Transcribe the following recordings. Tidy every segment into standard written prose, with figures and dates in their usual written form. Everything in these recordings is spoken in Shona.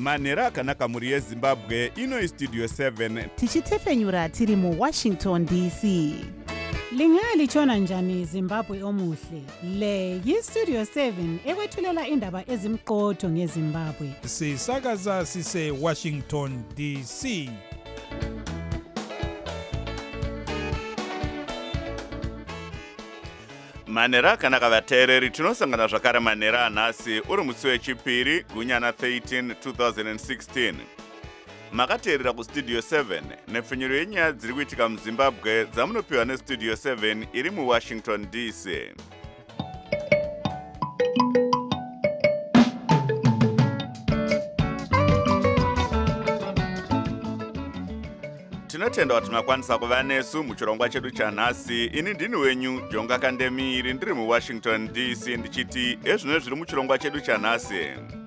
manhero akanaka mhuri yezimbabwe. Ino Studio 7 tichitefenyura tiri muWashington DC. Lingalitshona njani Zimbabwe omuhle? Le yiStudio 7 ekwethulela indaba ezimqotho ngeZimbabwe. Sisakaza sise Washington DC. manhero akanaka vateereri, tinosangana zvakare manhero anhasi uri musi wechipiri gunyana 13 2016. Makateerera kuStudio 7 nepfenyuro yenyaya dziri kuitika muZimbabwe dzamunopiwa neStudio 7 iri muWashington DC. Tinotenda kuti makwanisa kuva nesu muchirongwa chedu chanhasi. Ini ndini wenyu Jonga Kandemiri, ndiri muWashington DC, ndichiti ezvino zviri muchirongwa chedu chanhasi.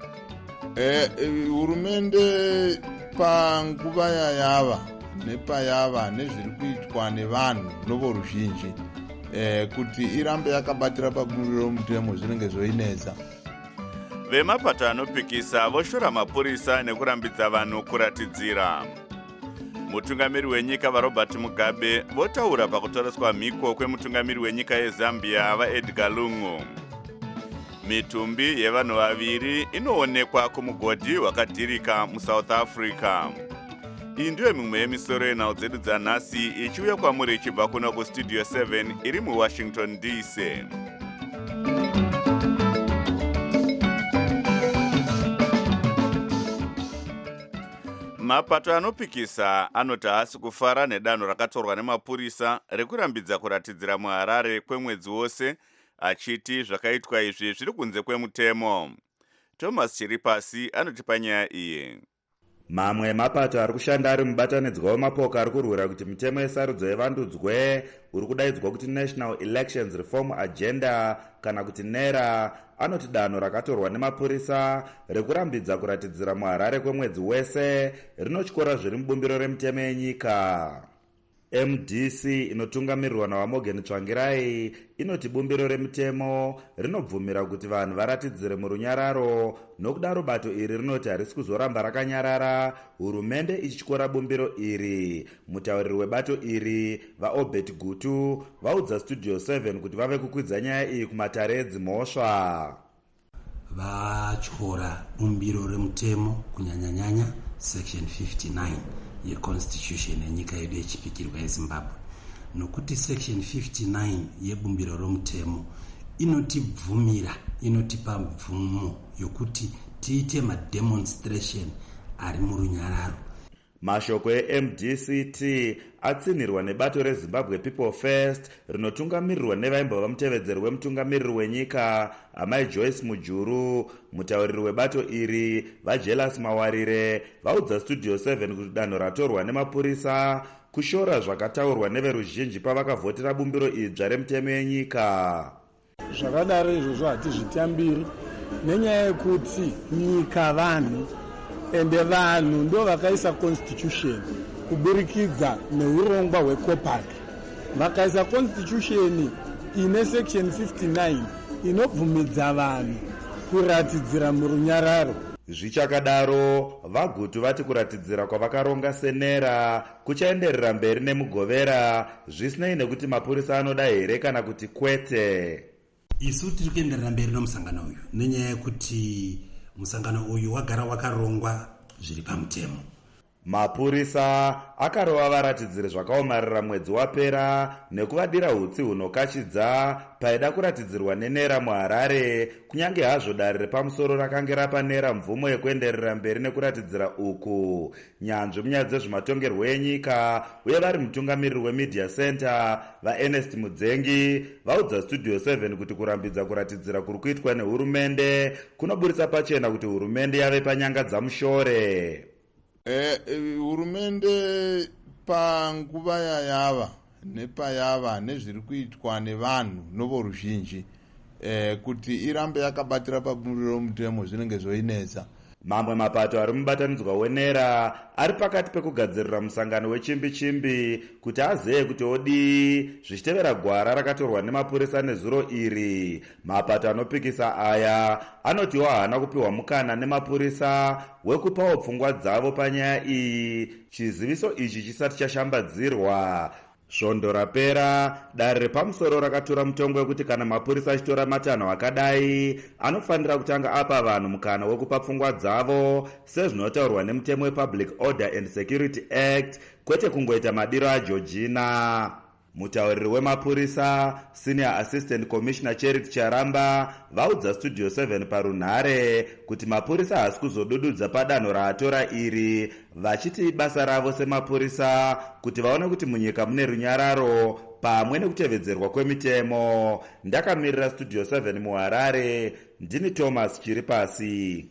Hurumende panguva yayava nepayava nezviri kuitwa nevanhu novoruzhinji kuti irambe yakabatira pabumbiro romutemo zvinenge zvoinetsa. Vemapato anopikisa voshora mapurisa nekurambidza vanhu kuratidzira. Mutungamiri wenyika vaRobert Mugabe votaura pakutoreswa mhiko kwemutungamiri wenyika yeZambia vaEdgar Lungu. Mitumbi yevanhu vaviri inoonekwa kumugodhi wakadhirika muSouth Africa. Iyi ndiyo mimwe yemisoro yenhau dzedu dzanhasi ichiuya kwamuri ichibva kuno kuStudio 7 iri muWashington DC. Mapato anopikisa anoti haasi kufara nedanho rakatorwa nemapurisa rekurambidza kuratidzira muHarare kwemwedzi wose, achiti zvakaitwa izvi zviri kunze kwemutemo. Thomas Chiripasi anotipa nyaya iyi. Mamwe mapato ari kushanda ari mubatanidzwa wemapoka ari kurwira kuti mitemo yesarudzo yevandudzwe uri kudaidzwa kuti National Elections Reform Agenda kana kuti NERA, anoti danho rakatorwa nemapurisa rekurambidza kuratidzira muHarare kwemwedzi wese rinotyora zviri mubumbiro remutemo yenyika. MDC inotungamirirwa naVaMorgan Tsvangirai inoti bumbiro remutemo rinobvumira kuti vanhu varatidzire murunyararo, nokudaro bato iri rinoti harisi kuzoramba rakanyarara hurumende ichityora bumbiro iri. Mutauriri webato iri vaObert Gutu vaudza Studio 7 kuti vave kukwidza nyaya iyi kumatare edzimhosva. Vatyora bumbiro remutemo kunyanyanyanya section 59 yeconstitution yenyika yedu yechipikirwa yeZimbabwe, nokuti section 59 yebumbiro romutemo inotibvumira, inotipa mvumo yokuti tiite mademonstration ari murunyararo. Mashoko eMDCT atsinirwa nebato reZimbabwe People First rinotungamirirwa nevaimbova mutevedzeri wemutungamiriri wenyika Amai Joyce Mujuru. Mutauriri webato iri vaJelas Mawarire vaudza Studio 7 kuti danho ratorwa nemapurisa kushora zvakataurwa neveruzhinji pavakavhotera bumbiro idzva remutemo yenyika. Zvakadaro izvozvo hatizvitambiri nenyaya yekuti nyika vanhu ende vanhu ndo vakaisa constitution kuburikidza neurongwa hweCOPAC. Vakaisa constitution ine section 59 inobvumidza vanhu kuratidzira murunyararo. Zvichakadaro vaGutu vati kuratidzira kwavakaronga senera kuchaenderera mberi nemugovera zvisinei nekuti mapurisa anoda here kana kuti kwete. Isu tiri kuenderera mberi nomusangano uyu nenyaya yekuti musangano uyu wagara wakarongwa zviri pamutemo. Mapurisa akarova varatidziri zvakaomarira mwedzi wapera nekuvadira hutsi hunokashidza paida kuratidzirwa nenera muHarare, kunyange hazvo dare repamusoro rakange rapa NERA mvumo yekuenderera mberi nekuratidzira uku. Nyanzvi munyaya dzezvematongerwo enyika uye vari mutungamiriri weMedia Center vaErnest Mudzengi vaudza Studio 7 kuti kurambidza kuratidzira kuri kuitwa nehurumende kunoburitsa pachena kuti hurumende yave panyanga dzamushore. Hurumende panguva yayava nepayava nezviri kuitwa nevanhu novoruzhinji kuti irambe yakabatira pabumbiro romutemo zvinenge zvoinetsa. mamwe mapato ari mubatanidzwa wenera ari pakati pekugadzirira musangano wechimbi-chimbi kuti azeye kuti odii zvichitevera gwara rakatorwa nemapurisa nezuro iri. Mapato anopikisa aya anotiwo haana kupiwa mukana nemapurisa wekupawo pfungwa dzavo panyaya iyi, chiziviso ichi chisati chashambadzirwa. Svondo rapera, dare repamusoro rakatora mutongo wekuti kana mapurisa achitora matanho akadai anofanira kutanga apa vanhu mukana wekupa pfungwa dzavo sezvinotaurwa nemutemo wePublic Order and Security Act, kwete kungoita madiro aJorgina. Mutauriri wemapurisa Senior Assistant Commissioner Charity Charamba vaudza Studio 7 parunhare kuti mapurisa haasi kuzodududza padanho raatora iri, vachiti basa ravo semapurisa kuti vaone kuti munyika mune runyararo pamwe nekutevedzerwa kwemitemo. Ndakamirira Studio 7 muHarare, ndini Thomas Chiripasi.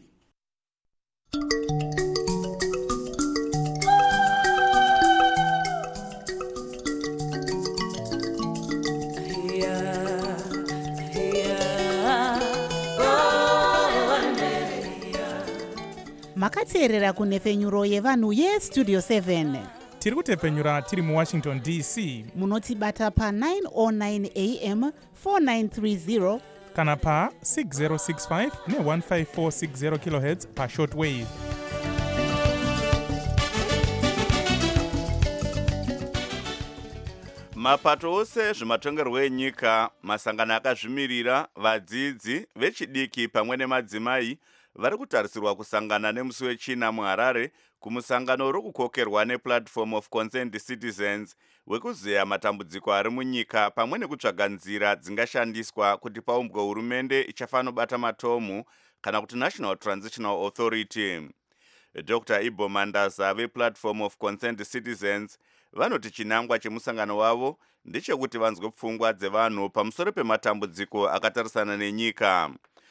makateerera kunhefenyuro yevanhu yestudio 7. Tiri kutepfenyura tiri muWashington DC. Munotibata pa 909 am 4930 kana pa 6065 ne15460 kHz pa shortwave. Mapato ose zvematongerwo enyika, masangano akazvimirira, vadzidzi vechidiki pamwe nemadzimai vari kutarisirwa kusangana nemusi wechina muHarare kumusangano uri kukokerwa nePlatform of Concerned Citizens wekuzeya matambudziko ari munyika pamwe nekutsvaga nzira dzingashandiswa kuti paumbwe hurumende ichafanira kubata matomu kana kuti National Transitional Authority. Dr. Ibo Mandaza vePlatform of Concerned Citizens vanoti chinangwa chemusangano wavo ndechekuti vanzwe pfungwa dzevanhu pamusoro pematambudziko akatarisana nenyika.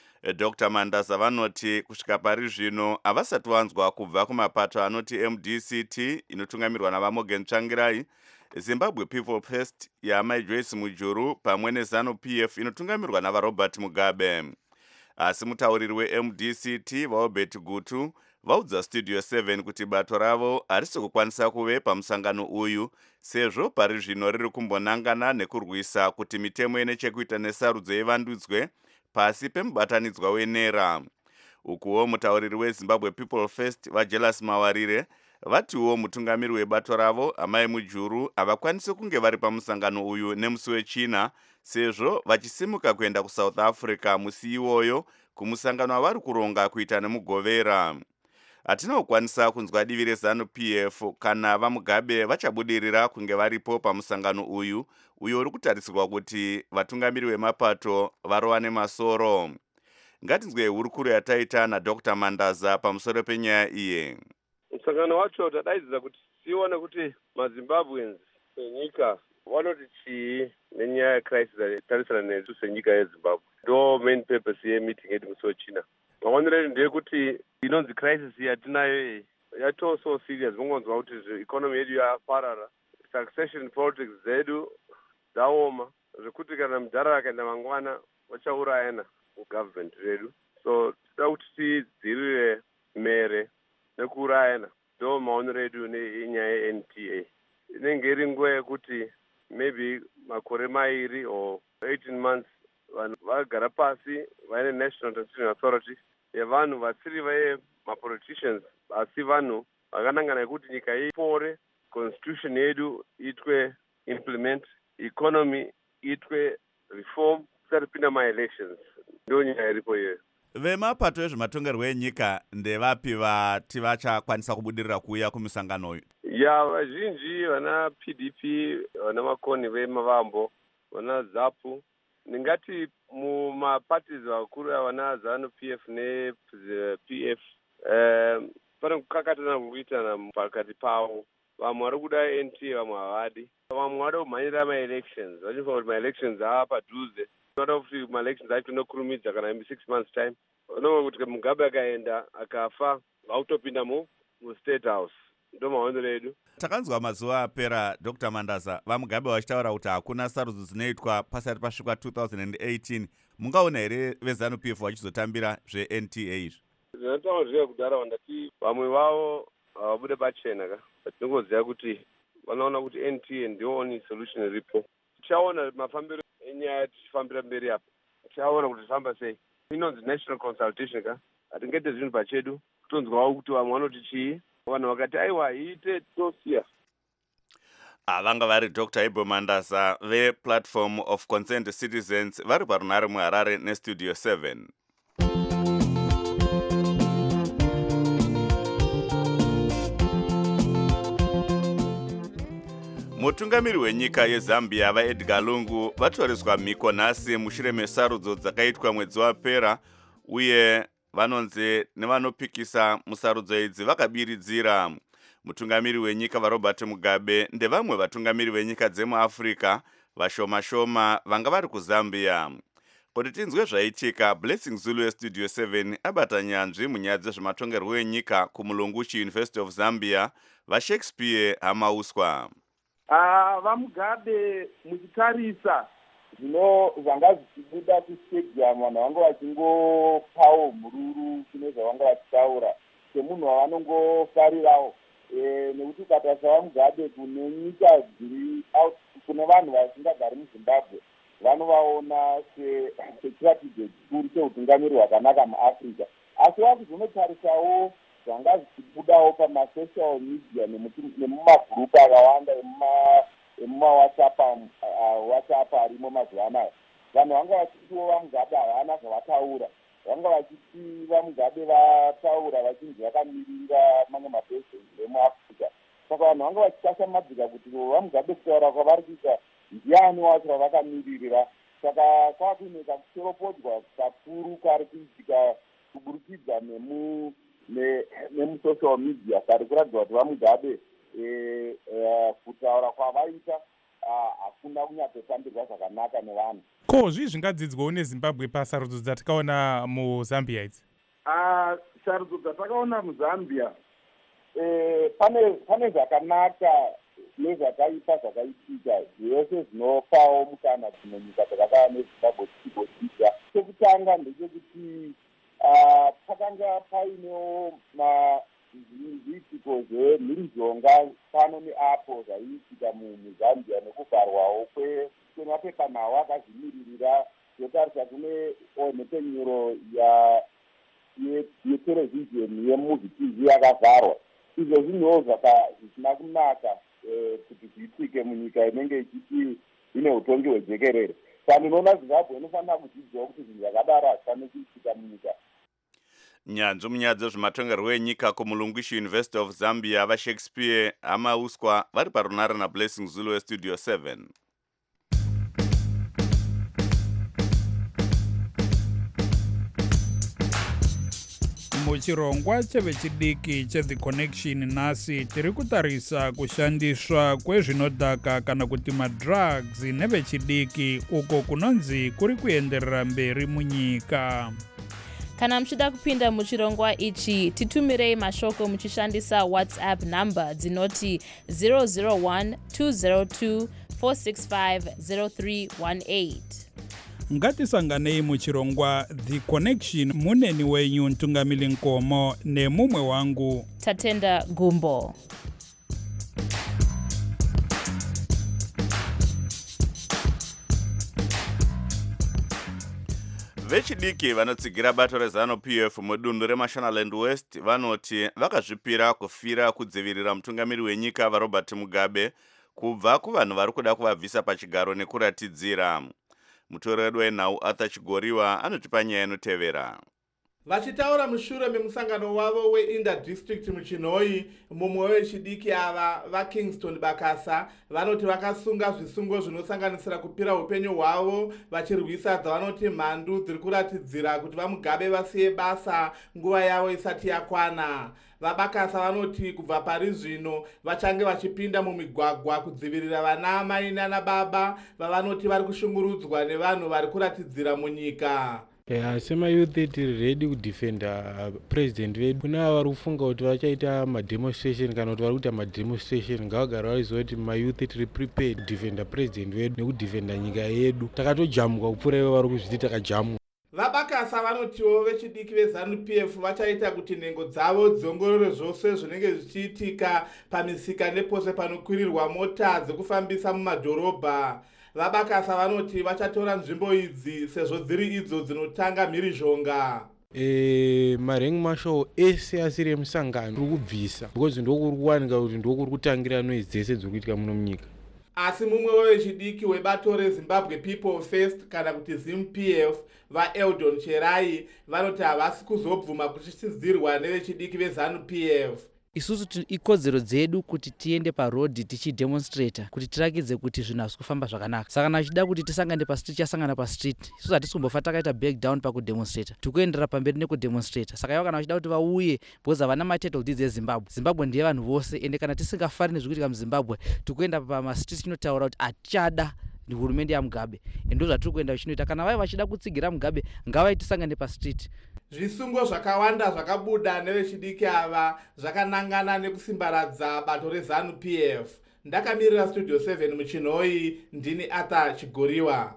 Dr. Mandaza vanoti kusvika pari zvino havasati vanzwa kubva kumapato anoti MDCT inotungamirwa naVaMorgan Tsvangirai, Zimbabwe People First yaamai Joyce Mujuru pamwe neZANU-PF inotungamirwa naVaRobert Mugabe. Asi mutauriri weMDCT vaObert Gutu vaudza Studio 7 kuti bato ravo harisi kukwanisa kuve pamusangano uyu sezvo pari zvino riri kumbonangana nekurwisa kuti mitemo ine chekuita nesarudzo ivandudzwe pasi pemubatanidzwa wenera. Ukuwo mutauriri weZimbabwe People First vaJelas Mawarire vatiwo mutungamiri webato ravo amai Mujuru havakwanisi kunge vari pamusangano uyu nemusi wechina sezvo vachisimuka kuenda kuSouth Africa musi iwoyo kumusangano wavari kuronga kuita nemugovera. Hatina kukwanisa kunzwa divi reZANU-PF kana vaMugabe vachabudirira kunge varipo pamusangano uyu uri kutarisirwa kuti vatungamiri vemapato varova nemasoro. Ngatinzwe hurukuro yataita naDr. Mandaza pamusoro penyaya iyi. Musangano wacho tadaidzira kuti tione kuti maZimbabweans enyika vanoti chii nenyaya yecrisis yatarisana nesu senyika yeZimbabwe. Ndo main purpose yemeeting yedu musi wechina. Maonero edu ndeyekuti inonzi crisis yatinayo yato so serious, mungonzwa kuti economy yedu yaparara, succession politics dzedu dzaoma, zvekuti kana mudhara akaenda mangwana vachaurayana mugovernment redu. So tida kuti tidzirire mere nekuurayana. Ndo maonero edu nenyaya yeNTA. Inenge iri nguva yekuti maybe makore mairi or 18 months vanhu vagara pasi vaine National Transitional Authority yevanhu vasiri vemapoliticians asi vanhu vakanangana yekuti nyika ipore, constitution yedu itwe implement, economy itwe reform, kusati pinda ma-elections. Ndo nyaya iripo iyoyo. Vemapato ezvematongerwo enyika ndevapi vati vachakwanisa kubudirira kuuya kumusangano uyu? Ya vazhinji vana PDP, vana makoni vemavambo, vana ZAPU, ndingati mumaparties vakuru vana ZANU-PF nePF pane kukakatana kuitana pakati pavo. Vamwe vari kuda NTA, vamwe havadi. Vamwe vada kumhanyira ma-elections, vachifa kuti ma-elections aapadhuze. Vada kuti ma-elections acho nokurumidza kana 6 months time. Vanova kuti Mugabe akaenda akafa vautopinda muState House. Ndo maonero edu. Takanzwa mazuva apera Dr. Mandaza vaMugabe vachitaura kuti hakuna sarudzo dzinoitwa pasati pasvika 2018. Mungaona here veZANU-PF vachizotambira zveNTA izvi? zvandinotaura zvega kudhara vandati vamwe vavo havabude pachena ka tinongoziva kuti vanoona kuti NTA ndiyo only solution iripo. Tichaona mafambiro enyaya tichifambira mberi apa, tichaona kuti famba sei. Inonzi national consultation ka, hatingete zvinhu pachedu kutonzwawo kuti vamwe vanoti chii, vanhu vakati aiwa iite tosiya. Vanga vari Dr. Ibo Mandasa vePlatform of Concerned Citizens vari parunare muHarare neStudio 7. Mutungamiri wenyika yeZambia vaEdgar Lungu vatoreswa mhiko nhasi mushure mesarudzo dzakaitwa mwedzi wapera, uye vanonzi nevanopikisa musarudzo idzi vakabiridzira. Mutungamiri wenyika vaRobert Mugabe ndevamwe vatungamiri venyika dzemuAfrica vashoma-shoma vanga vari kuZambia. Kuti tinzwe zvaitika, Blessing Zulu Studio 7 abata nyanzvi munyaya dzezvematongerwo enyika kuMulungushi University of Zambia vaShakespeare Hamauswa. VaMugabe muchitarisa zvanga zvichibuda kustadium vanhu vanga vachingopawo mururu kune zvavanga vachitaura semunhu wavanongofarirawo, nekuti ukatarisa VaMugabe kune nyika dziri kune vanhu vasingagari muZimbabwe vanovaona sechiratidzo chikuru cheutungamiri hwakanaka muAfrica. Asi wakuzonotarisawo zvanga zvichibudawo pamasocial media nemumagrupu akawanda emumawhatsapp arimo mazuva anaya, vanhu vanga vachitiwo VaMugabe havana zvavataura, vanga vachiti VaMugabe vataura vachinzi vakamirira mamwe mapresident emuAfrica. Saka vanhu vanga vachitashamadzika kuti VaMugabe kutaura kwavari kuita ndiani wacho vavakamiririra. Saka kwakuineka kushoropodzwa kakuru kari kuitika kuburikidza nemusocial media kari kuratidza kuti VaMugabe kutaura kwavaita hakuna kunyatsotambirwa zvakanaka nevanhu. Ko zvii zvingadzidzwawo neZimbabwe pasarudzo dzatakaona muZambia idzi? Sarudzo dzatakaona muZambia pane zvakanaka nezvakaipa zvakaitika, zvese zvinopawo mukana dzimwe nyika dzakadai neZimbabwe dzichigodzidza. Chekutanga ndechekuti pakanga painewo zviitiko zvemhirizhonga pano neapo zvaiitika muZambia nekuvharwawo kwemapepanhau akazvimiririra, zvotarisa kune mhepenyuro yeterevhizheni yeMuvie TV yakavharwa. Izvo zvinhuwo zvisina kunaka kuti zviitike munyika inenge ichiti ine utongi hwejekerere. Saka ndinoona Zimbabwe inofanira kudzidzwawo kuti zvinhu zvakadaro hazvifaniri kuitika munyika. Nyanzvi munyaya dzezvematongerwo enyika kuMulungushi University of Zambia vaShakespeare Hamauswa vari parunare naBlessing Zulu Studio 7. Muchirongwa chevechidiki cheThe Connection nhasi tiri kutarisa kushandiswa kwezvinodhaka kana kuti madrugs nevechidiki uko kunonzi kuri kuenderera mberi munyika. Kana muchida kupinda muchirongwa ichi, titumirei mashoko muchishandisa WhatsApp number dzinoti 001-202-465-0318. Ngatisanganei muchirongwa The Connection, muneni wenyu Ntungamili Nkomo nemumwe wangu Tatenda Gumbo. Vechidiki vanotsigira bato reZANU-PF mudunhu reMashonaland West vanoti vakazvipira kufira kudzivirira mutungamiri wenyika vaRobert Mugabe kubva kuvanhu vari kuda kuvabvisa pachigaro nekuratidzira. Mutoreri wenhau Arthur Chigoriwa anotipa nyaya inotevera. Vachitaura mushure memusangano wavo weInda District muChinhoyi, mumwe wechidiki ava vaKingston Bakasa vanoti vakasunga zvisungo zvinosanganisira kupira upenyu hwavo vachirwisa dzavanoti mhandu dziri kuratidzira kuti VaMugabe vasiye basa nguva yavo isati yakwana. VaBakasa vanoti kubva pari zvino vachange vachipinda mumigwagwa kudzivirira vana mai nana baba vavanoti vari kushungurudzwa nevanhu vari kuratidzira munyika. Semayouth tiri ready kudefenda president vedu. Kuna vari kufunga kuti vachaita mademonstration kana kuti vari kuita mademonstration, ngavagara vaiziva kuti mayouth tiri prepared kudefenda president vedu nekudefenda nyika yedu. Takatojamuka kupfuura ivo vari kuzviti takajamwa. VaBakasa vabakasa vanotiwo vechidiki veZANU-PF vachaita kuti nhengo dzavo dziongorore zvose zvinenge zvichiitika pamisika nepose panokwirirwa mota dzekufambisa mumadhorobha. Vabakasa vanoti vachatora nzvimbo idzi sezvo dziri idzo dzinotanga mhirizhonga. Marank Marshal ese asiri emusangano kuri kubvisa because ndokuri kuwanika kuti ndokuri kutangira noizi dzese dziri kuitika muno munyika. Asi mumwe wevechidiki webato reZimbabwe People First kana kuti ZIMPF vaEldon Cherai vanoti havasi kuzobvuma kuchitidzirwa nevechidiki veZANU-PF. Isusu ikodzero dzedu kuti tiende parodhi tichidemonstrata kuti tirakidze kuti zvinhu hazvi kufamba zvakanaka. Saka kana achida kuti tisangane pastreet chasangana pastreet. Isusu hatisi kumbofa takaita back down pakudemonstrata. Tikuendera pamberi nekudemonstrata. Saka ivo kana vachida kuti vauye because havana matitle deeds eZimbabwe. Zimbabwe ndiye vanhu vose ende kana tisingafari nezvikuitika muZimbabwe tikuenda pamastreet tinotaura kuti hatichada hurumende yaMugabe. Endo zvatiri kuenda chinoita kana vaya vachida kutsigira Mugabe ngavaitisangane pastreet. Zvisungo zvakawanda zvakabuda nevechidiki ava zvakanangana nekusimbaradza bato reZANU-PF. Ndakamirira Studio 7 muchinhoi, ndini Arthur Chigoriwa.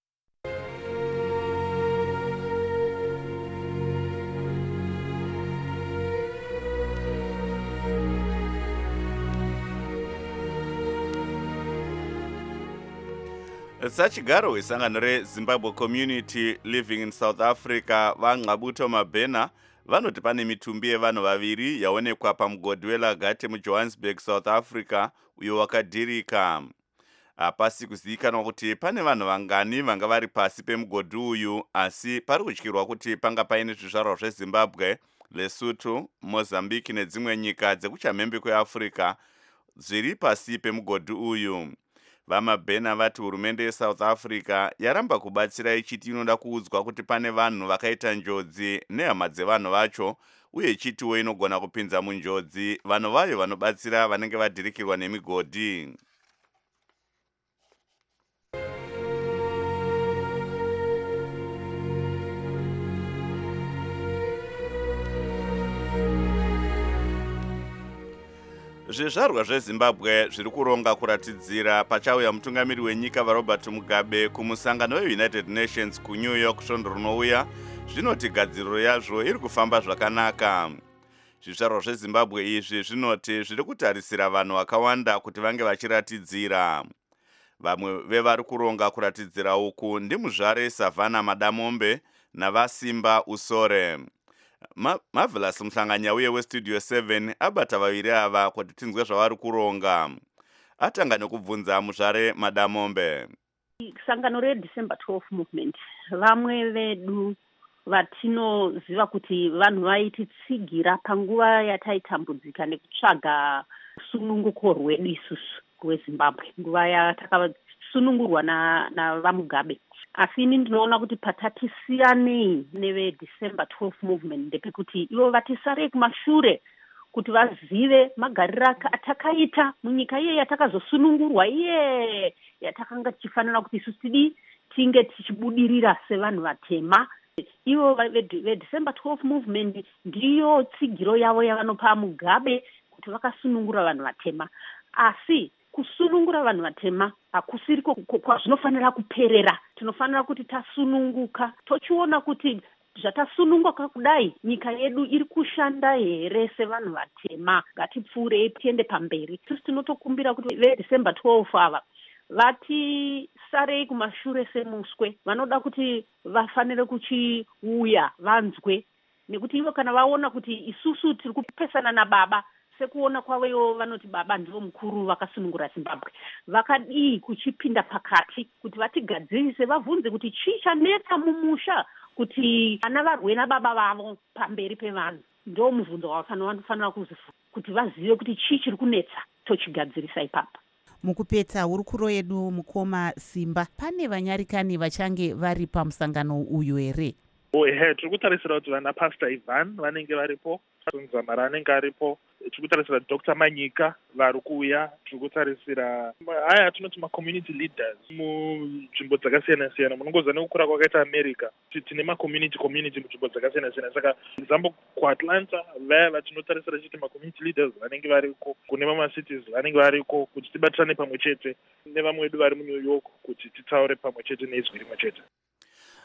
Sachigaro wesangano reZimbabwe Community Living in South Africa vaNqabuto Mabhena vanoti pane mitumbi yevanhu vaviri yaonekwa pamugodhi weLagate muJohannesburg, South Africa uyo wakadhirika. Hapasi kuzivikanwa kuti pane vanhu vangani vanga vari pasi pemugodhi uyu, asi pari kutyirwa kuti panga paine zvizvarwa zveZimbabwe, Lesotho, Mozambique nedzimwe nyika dzekuchamhembe kweAfrica zviri pasi pemugodhi uyu. VaMabhena vati hurumende yeSouth Africa yaramba kubatsira ichiti inoda kuudzwa kuti pane vanhu vakaita njodzi nehama dzevanhu vacho, uye ichitiwo inogona kupinza munjodzi vanhu vayo vanobatsira vanenge vadhirikirwa nemigodhi. Zvizvarwa zveZimbabwe zviri kuronga kuratidzira pachauya mutungamiri wenyika vaRobert Mugabe kumusangano weUnited Nations kuNew York svondo rinouya, zvinoti gadziriro yazvo iri kufamba zvakanaka. Zvizvarwa zveZimbabwe izvi zvinoti zviri kutarisira vanhu vakawanda kuti vange vachiratidzira. Vamwe vevari kuronga kuratidzira uku ndimuzvare Savannah Madamombe navaSimba Usore. Marvelous Mhlanganya uye weStudio 7 abata vaviri ava kuti tinzwe zvavari kuronga. Atanga nekubvunza muzvare Madamombe. Sangano reDecember 12 movement vamwe vedu vatinoziva kuti vanhu vaititsigira panguva yataitambudzika nekutsvaga sununguko rwedu isusu rweZimbabwe, nguva yatakasunungurwa navaMugabe. Asi ini ndinoona kuti patatisiyanei neveDecember 12 movement ndepekuti ivo vatisarei kumashure kuti vazive magariro atakaita munyika iye yatakazosunungurwa iye yatakanga tichifanira kuti isusu tinge tichibudirira sevanhu vatema. Ivo veDecember 12 movement ndiyo tsigiro yavo yavanopa Mugabe kuti vakasunungura vanhu vatema. Asi kusunungura vanhu vatema hakusiriko kwazvinofanira kuperera. Tinofanira kuti tasununguka tochiona kuti zvatasununguka kudai nyika yedu iri kushanda here sevanhu vatema. Ngatipfuurei tiende pamberi. Isusu tinotokumbira kuti veDecember 12 ava vatisarei kumashure semuswe. Vanoda kuti vafanire kuchiuya vanzwe, nekuti ivo kana vaona kuti isusu tiri kupesana nababa sekuona kwavo vanoti baba ndivo mukuru vakasunungura Zimbabwe, vakadii kuchipinda pakati kuti vatigadzirise, vabvunze kuti chii chanetsa mumusha kuti vana varwe nababa vavo pamberi pevanhu. Ndo mubvunzo wavanofanira kuzifunga kuti vazive kuti chii chiri kunetsa tochigadzirisa ipapa. Mukupedza hurukuro yedu mukoma Simba, pane vanyarikani vachange vari pamusangano uyu here? Tiri kutarisira kuti vana Pastor Ivan vanenge varipo, Nzamara anenge aripo, tiri kutarisira Dr. Manyika vari kuuya, tiri kutarisira aya tinoti ma-community leaders munzvimbo dzakasiyana-siyana. Munongoza nekukura kwakaita America tine ma-community munzvimbo dzakasiyana-siyana. Saka example kuAtlanta vaya vatinotarisira chiti ma-community leaders vanenge variko, kune mama-cities vanenge variko, kuti tibatirane pamwe chete nevamwe vedu vari muNew York kuti titaure pamwe chete neizwi rimwe chete.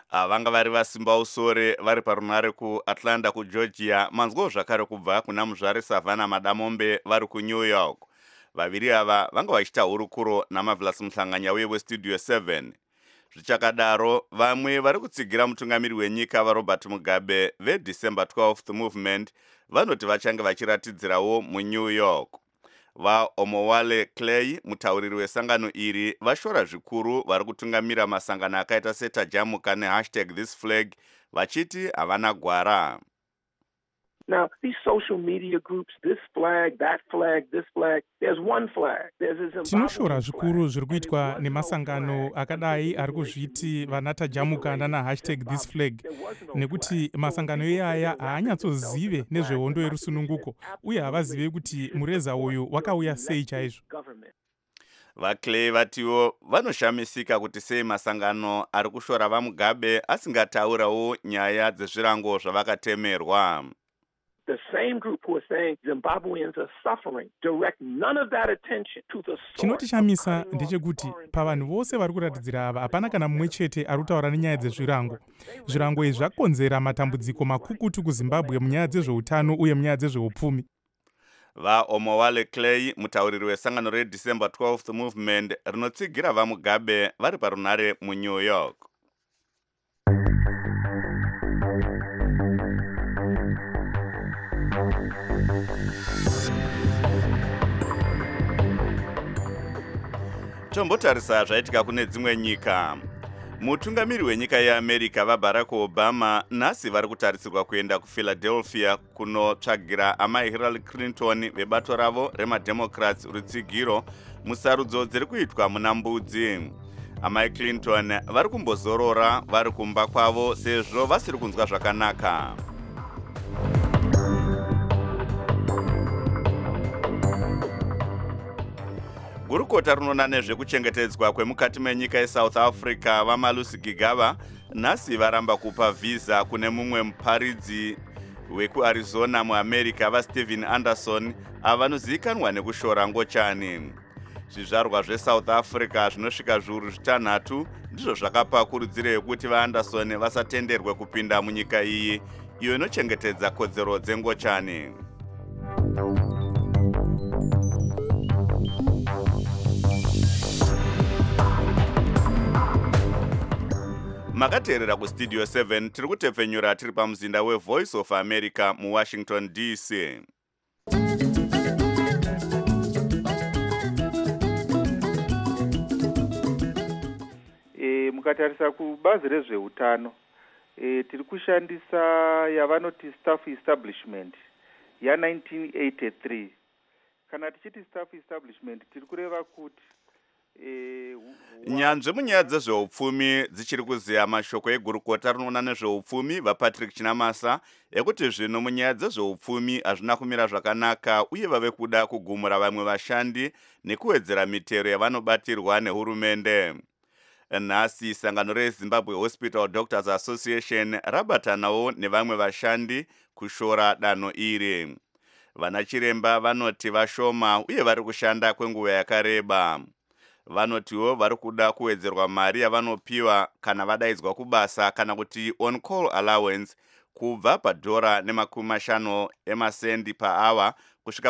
vanga vari vasimba usore vari parunare kuatlanta kugeorgia, manzwo zvakare kubva kuna muzvare Savannah Madamombe vari kuNew York. Vaviri ava vanga vachiita hurukuro namavhilasi muhlanganya uye westudio 7. Zvichakadaro, vamwe vari kutsigira mutungamiri wenyika vaRobert Mugabe veDecember 12th movement vanoti vachange vachiratidzirawo muNew York. VaOmowale Clay, mutauriri wesangano iri, vashora zvikuru vari kutungamira masangano akaita seTajamuka #ThisFlag vachiti havana gwara. Now, these social media groups, this flag, that flag, this flag, there's one flag. There's a tinoshora zvikuru zviri kuitwa nemasangano akadai ari kuzviti vanaTajamuka #ThisFlag, nekuti masangano iyaya haanyatsozive nezvehondo yerusununguko uye havazive kuti mureza uyu wakauya sei chaizvo. VaClay vatiwo vanoshamisika kuti sei masangano ari kushora vaMugabe asingataurawo nyaya dzezvirango zvavakatemerwa. The same group who are saying Zimbabweans are suffering direct none of that attention to the source. Chinotishamisa ndechekuti pavanhu vose vari kuratidzira ava hapana kana mumwe chete ari kutaura nenyaya dzezvirango. Zvirango izvi zvakonzera matambudziko makukutu kuZimbabwe munyaya dzezveutano uye munyaya dzezveupfumi. VaOmowale Clay, mutauriri wesangano reDecember 12th movement rinotsigira vaMugabe vari parunare muNew York. Tombotarisa zvaitika kune dzimwe nyika. Mutungamiri wenyika yeAmerica vaBarack Obama nhasi vari kutarisirwa kuenda kuPhiladelphia kunotsvagira amai Hillary Clinton vebato ravo remademocrats rutsigiro musarudzo dziri kuitwa muna Mbudzi. Amai Clinton vari kumbozorora vari kumba kwavo sezvo vasiri kunzwa zvakanaka. Gurukota rinoona nezvekuchengetedzwa kwemukati menyika yeSouth Africa vaMalusi Gigaba nhasi varamba kupa visa kune mumwe muparidzi wekuArizona muAmerica vaSteven Anderson avanozivikanwa nekushora ngochani. Zvizvarwa zveSouth Africa zvinosvika zviuru 6 ndizvo zvakapa kurudziro yekuti vaAnderson vasatenderwe kupinda munyika iyi iyo inochengetedza kodzero dzengochani. Makateerera kustudio 7 tiri kutepfenyura tiri pamuzinda weVoice of America muWashington DC. Mukatarisa kubazi rezveutano, tiri kushandisa yavanoti staff establishment ya1983. Kana tichiti staff establishment tiri kureva kuti nyanzvi munyaya dzezveupfumi dzichiri kuziya mashoko egurukota rinoona nezveupfumi vaPatrick Chinamasa ekuti zvino munyaya dzezveupfumi hazvina kumira zvakanaka uye vave kuda kugumura vamwe vashandi nekuwedzera mitero yavanobatirwa nehurumende. Nhasi sangano reZimbabwe Hospital Doctors Association rabatanawo nevamwe vashandi kushora danho iri. Vanachiremba vanoti vashoma uye vari kushanda kwenguva yakareba. Vanotiwo vari kuda kuwedzerwa mari yavanopiwa kana vadaidzwa kubasa kana kuti on call allowance kubva $150 emasendi pa-hour kusvika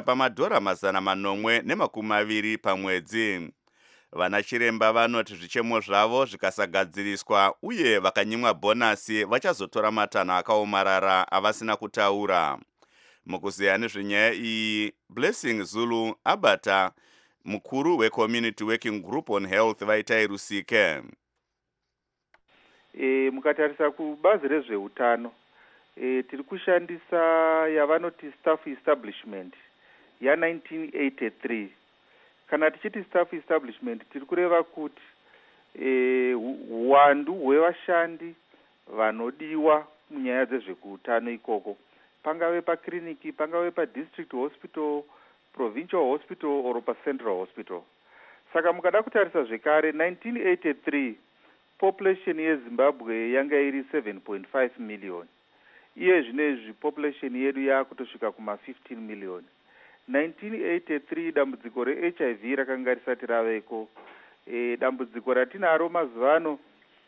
$120 pamwedzi. Vanachiremba vanoti zvichemo zvavo zvikasagadziriswa uye vakanyimwa bhonasi vachazotora matanho akaomarara avasina kutaura. Mukuziya nezvenyaya iyi, Blessing Zulu abata mukuru weCommunity Working Group on Health vaitai Rusike. Mukatarisa kubazi rezveutano, tiri kushandisa yavanoti staff establishment ya1983. Kana tichiti staff establishment tiri kureva kuti uwandu hwevashandi vanodiwa munyaya dzezveutano ikoko, pangave pakiriniki, pangave padistrict hospital, provincial hospital or central hospital. Saka mukada kutarisa zvekare 1983 population yeZimbabwe yanga iri 7.5 million. Iye zvinezvi population yedu yakutosvika kuma 15 million. 1983 dambudziko reHIV rakanga risati raveko. Dambudziko ratinaro mazuvano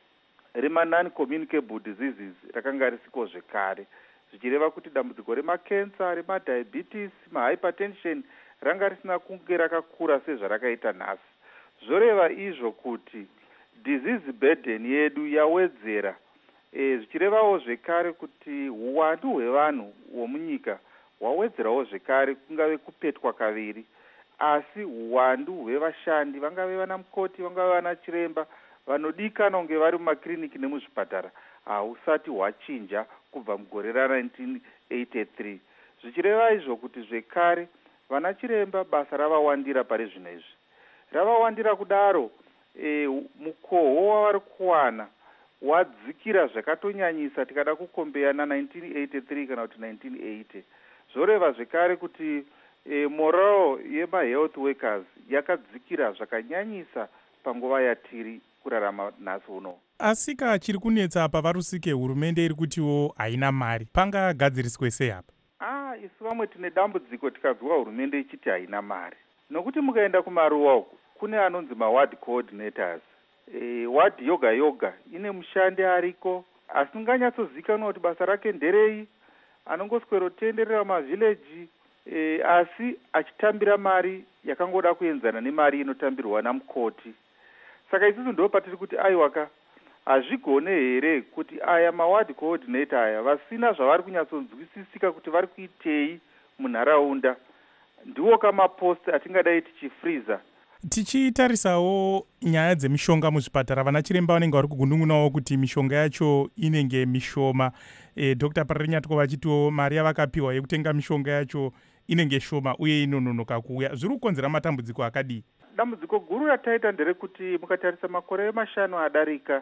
rema-non-communicable diseases rakanga risiko zvekare, zvichireva kuti dambudziko remakensa, remadiabetes, mahypertension ranga risina kunge rakakura sezvarakaita nhasi. Zvoreva izvo kuti disease burden yedu yawedzera, zvichirevawo zvekare kuti uwandu hwevanhu hwomunyika hwawedzerawo zvekare, kungave kupetwa kaviri, asi uwandu hwevashandi, vangave vana mukoti, vangave vana chiremba, vanodikanwa kunge vari mumakiriniki nemuzvipatara, hausati hwachinja kubva mugore ra1983. Zvichireva izvo kuti zvekare vana chiremba basa ravawandira pari zvino izvi. Ravawandira kudaro, mukoho wavari kuwana wadzikira zvakatonyanyisa tikada kukombeya na1983 kana kuti 1980. Zvoreva zvekare kuti morale yema-health workers yakadzikira zvakanyanyisa panguva yatiri kurarama nhasi uno. Asika chiri kunetsa pavarusike hurumende iri kutiwo haina mari, pangagadziriswe sei apa? Isu vamwe tine dambudziko tikabviwa hurumende ichiti haina mari, nokuti mukaenda kumaruwa uku kune anonzi maward coordinators. Ward yoga yoga ine mushandi ariko asinganyatsozikanwa kuti basa rake nderei, anongoswero tenderera mavhileji, asi achitambira mari yakangoda kuenzana nemari inotambirwa namukoti. Saka isusu ndo patiri kuti aiwaka hazvigone here kuti aya maward coordinator aya vasina zvavari kunyatsonzwisisika kuti vari kuitei munharaunda, ndiwo kamapost atingadai tichifriza. Tichitarisawo nyaya dzemishonga muzvipatara, vana chiremba vanenge vari kugunun'unawo kuti mishonga yacho inenge mishoma. Dr. Pararinyatwa vachitiwo mari yavakapiwa yekutenga mishonga yacho inenge shoma uye inononoka kuuya. Zviri kukonzera matambudziko akadii? Dambudziko guru rataita nderekutimukatarisa makore 5 adarika,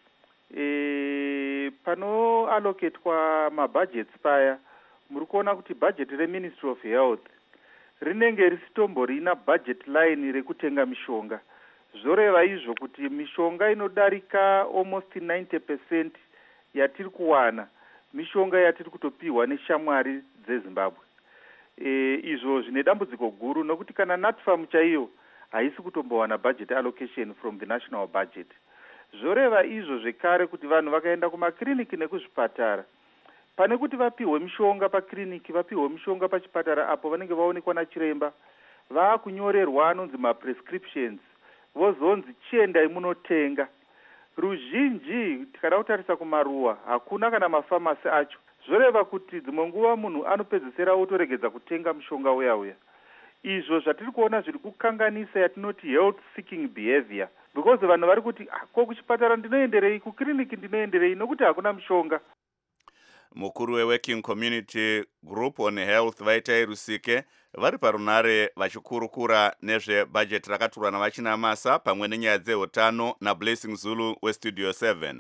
panoallocatwa mabudgets paya, muri kuona kuti budget reMinistry of Health rinenge risitomborina budget line rekutenga mishonga. Zvoreva izvo kuti mishonga inodarika almost 90% yatiri kuwana, mishonga yatiri kutopiwa neshamwari dzeZimbabwe. Izvo zvine dambudziko guru, nokuti kana NatFarm chaiyo haisi kutombowana budget allocation from the national budget. Zvoreva izvo zvekare kuti vanhu vakaenda kumakiriniki nekuzvipatara, pane kuti vapiwe mishonga pakiriniki, vapiwe mishonga pachipatara apo vanenge vaonekwa nachiremba, vaakunyorerwa anonzi maprescriptions, vozonzi chiendai munotenga. Ruzhinji tikada kutarisa kumaruwa hakuna kana mafamasi acho. Zvoreva kuti dzimwe nguva munhu anopedzisira otoregedza kutenga mishonga uya uya. Izvo zvatiri kuona zviri kukanganisa yatinoti health seeking behavior, because vanhu vari kuti ko kuchipatara ndinoenderei, kukiriniki ndinoenderei, nokuti hakuna mishonga. Mukuru weWorking Community Group on Health Vaitai Rusike vari parunare vachikurukura nezvebhajeti rakaturwa navachina masa pamwe nenyaya dzeutano naBlessing Zulu weStudio 7.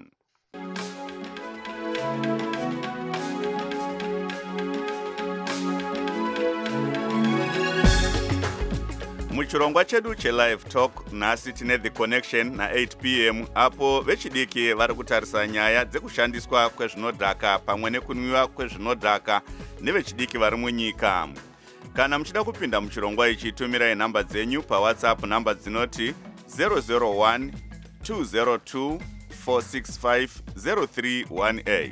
Muchirongwa chedu cheLive Talk nhasi tine The Connection na8 p.m. apo vechidiki vari kutarisa nyaya dzekushandiswa kwezvinodhaka pamwe nekunwiwa kwezvinodhaka nevechidiki vari munyika. Kana muchida kupinda muchirongwa ichi, tumirai nhamba dzenyu paWhatsApp, nhamba dzinoti 001 202 465 0318.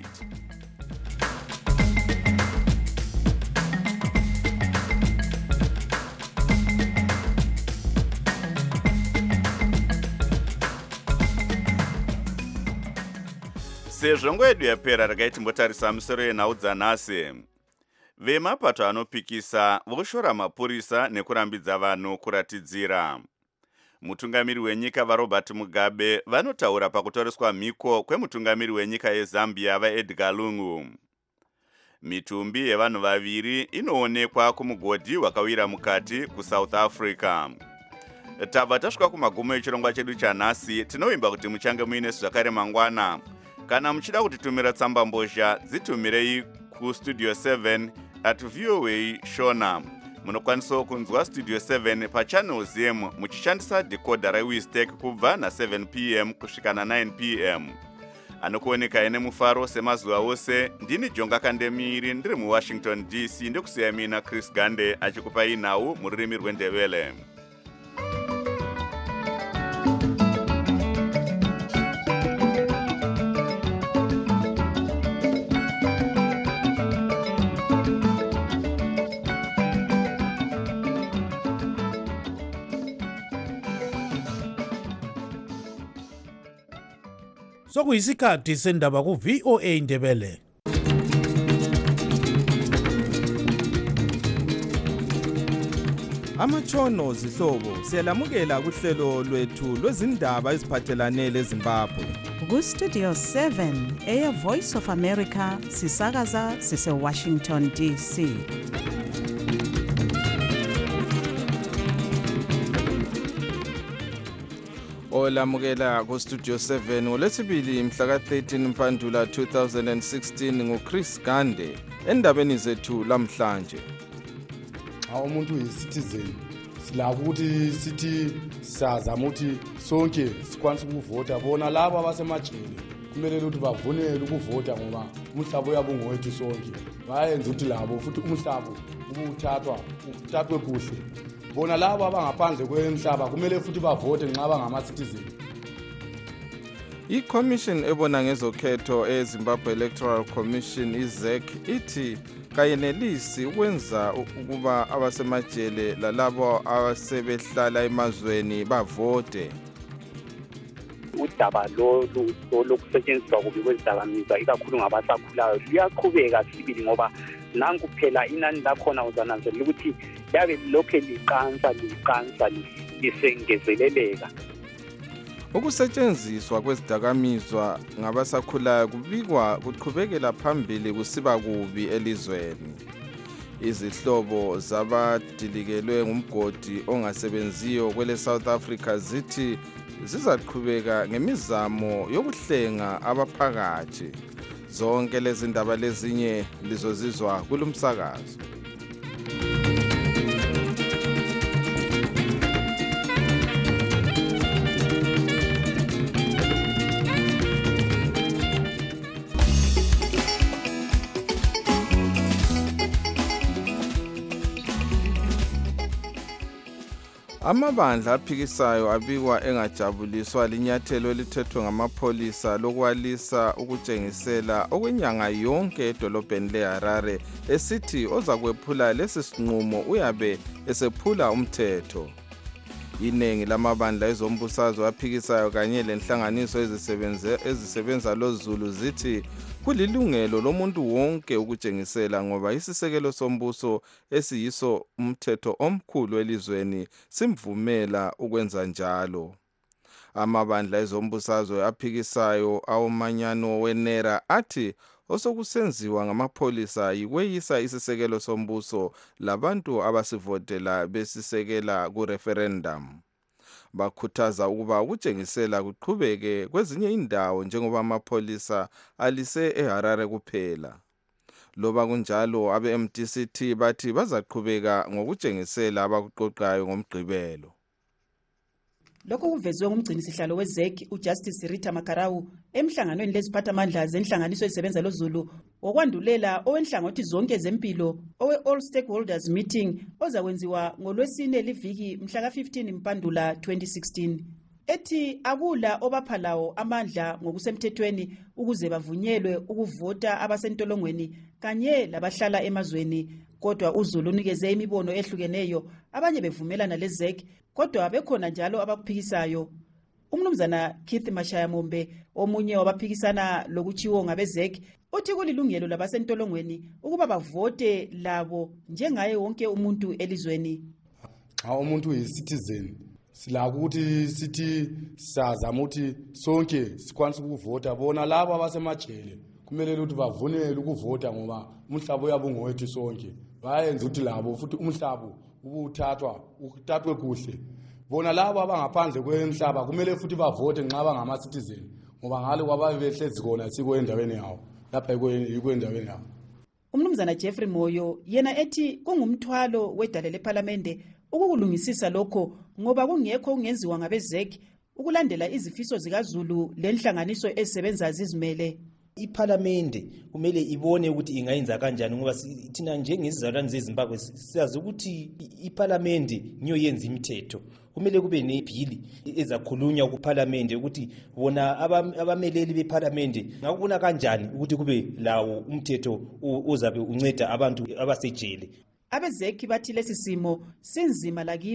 Sezvo nguva yedu yapera, regai timbotarisa misoro yenhau dzanhasi. Vemapato anopikisa voshora mapurisa nekurambidza vanhu kuratidzira. Mutungamiri wenyika vaRobert Mugabe vanotaura pakutoreswa mhiko kwemutungamiri wenyika yeZambia vaEdgar Lungu. Mitumbi yevanhu vaviri inoonekwa kumugodhi wakawira mukati kuSouth Africa. Tabva tasvika kumagumo echirongwa chedu chanhasi. Tinovimba kuti muchange muine zvakare mangwana. Kana muchida kutitumira tsamba mbozha, dzitumirei kuStudio 7 @VOA Shona. Munokwanisa kunzwa Studio 7 pachannel ZM muchishandisa decoder reWizTech kubva na7 p.m. kusvika na9 p.m. Anokuoneka ine mufaro semazuva ose. Ndini Jonga Kandemiri ndiri muWashington DC, ndikusiya mina Chris Gande achikupai nhau mururimi rweNdebele. sokuyisikhathi sendaba ku-VOA Indebele. Amatshono zihlobo siyalamukela kuhlelo lwethu lwezindaba eziphathelane leZimbabwe. Ku-Studio 7 Air Voice of America sisakaza sise-Washington DC. Olamukela ku-Studio 7 ngolwesibili mhla ka-13 Mpandula 2016 nguChris Gande endabeni zethu lamhlanje. Umuntu uyi-citizen silakho ukuthi sithi sazama ukuthi sonke sikwanise ukuvota. Bona labo abasemajele kumele ukuthi bavunele ukuvota ngoba umhlaba uyabo ngowethu sonke. Bayenza ukuthi labo futhi umhlaba uthathwe kuhle. Bona labo abangaphandle kwemhlaba kumele futhi bavote nxa bangama-citizen. I-Commission ebona ngezokhetho eZimbabwe Electoral Commission iZEC ithi kayenelisi ukwenza ukuba abasemajele lalabo asebehlala emazweni bavote. Udaba lokusetshenziswa kubi kwezidakamizwa ikakhulu ngabasakhulayo luyaqhubeka sibili ngoba nanku phela inani lakhona uzananzelela ukuthi yabe lokhe liqansa lisengezeleleka. Ukusetshenziswa kwezidakamizwa ngabasakhulayo kubikwa kuqhubekela phambili kusiba kubi elizweni. Izihlobo zabadilikelwe ngumgodi ongasebenziyo kwele South Africa zithi zizaqhubeka ngemizamo yokuhlenga abaphakathi. Zonke lezi ndaba lezinye lizozizwa kulumsakazo. Amabandla aphikisayo abikwa engajabuliswa linyathelo elithethwe ngamapholisa lokwalisa ukutshengisela okwenyanga yonke edolobheni leHarare esithi ozakwephula lesi sinqumo uyabe esephula umthetho. Inengi lamabandla ezombusazwe aphikisayo kanye lenhlanganiso ezisebenza loZulu zithi kulilungelo lomuntu wonke ukutshengisela ngoba isisekelo sombuso esiyiso umthetho omkhulu elizweni simvumela ukwenza njalo. Amabandla ezombusazwe aphikisayo awomanyano wenera athi osokusenziwa ngamapholisa yikweyisa isisekelo sombuso labantu abasivotela besisekela ku-referendum. Bakhuthaza ukuba ukutshengisela kuqhubeke kwezinye indawo njengoba amapholisa alise eHarare kuphela. Loba kunjalo abe-MDCT bathi bazaqhubeka ngokutshengisela abakuqoqayo ngomgqibelo. Lokho kuvezwe ngumgcinisihlalo weZEC uJustice Rita Makarau emhlanganweni leziphathamandla zenhlanganiso ezisebenza loZulu okwandulela owenhlangothi zonke zempilo owe-All Stakeholders Meeting ozakwenziwa ngolwesine liviki mhla ka-15 Mpandula 2016. Ethi akula obaphalawo amandla ngokusemthethweni ukuze bavunyelwe ukuvota abasentolongweni kanye labahlala emazweni, kodwa uZulu unikeze imibono ehlukeneyo, abanye bevumelana leZEC kodwa bekhona njalo abakuphikisayo. Umnumzana Keith Mashaya Mombe omunye wabaphikisana lokuchiwo ngabeZEC uthi kulilungelo labasentolongweni ukuba bavote labo njengaye wonke umuntu elizweni. Umuntu uyi-citizen silakho ukuthi sithi sazama ukuthi sonke sikwanise ukuvota. Bona labo abasemajele kumele ukuthi bavunele ukuvota ngoba umhlaba uyabo ngowethu sonke. Bayenza ukuthi labo futhi umhlaba uthathwe kuhle. Bona labo abangaphandle kwemhlaba kumele futhi bavote nxa bangama-citizen ngoba ngale kwababe behlezi khona siko endaweni yawo lapha yiko endaweni yawo. Umnumzana Jeffrey Moyo yena ethi kungumthwalo wedale lephalamende ukukulungisisa lokho ngoba kungekho ungenziwa ngabeZEC ukulandela izifiso zikaZulu lenhlanganiso ezisebenza zizimele. Iphalamende kumele ibone ukuthi ingayenza kanjani ngoba thina njengezizalwane zeZimbabwe siyazi ukuthi iphalamende niyo yenza imithetho. Kumele kube nebhili ezakhulunywa kuphalamende ukuthi bona abameleli bephalamende ngakubona kanjani ukuthi kube lawo umthetho ozabe unceda abantu abasejele. AbeZEC bathi lesi simo sinzima lakibo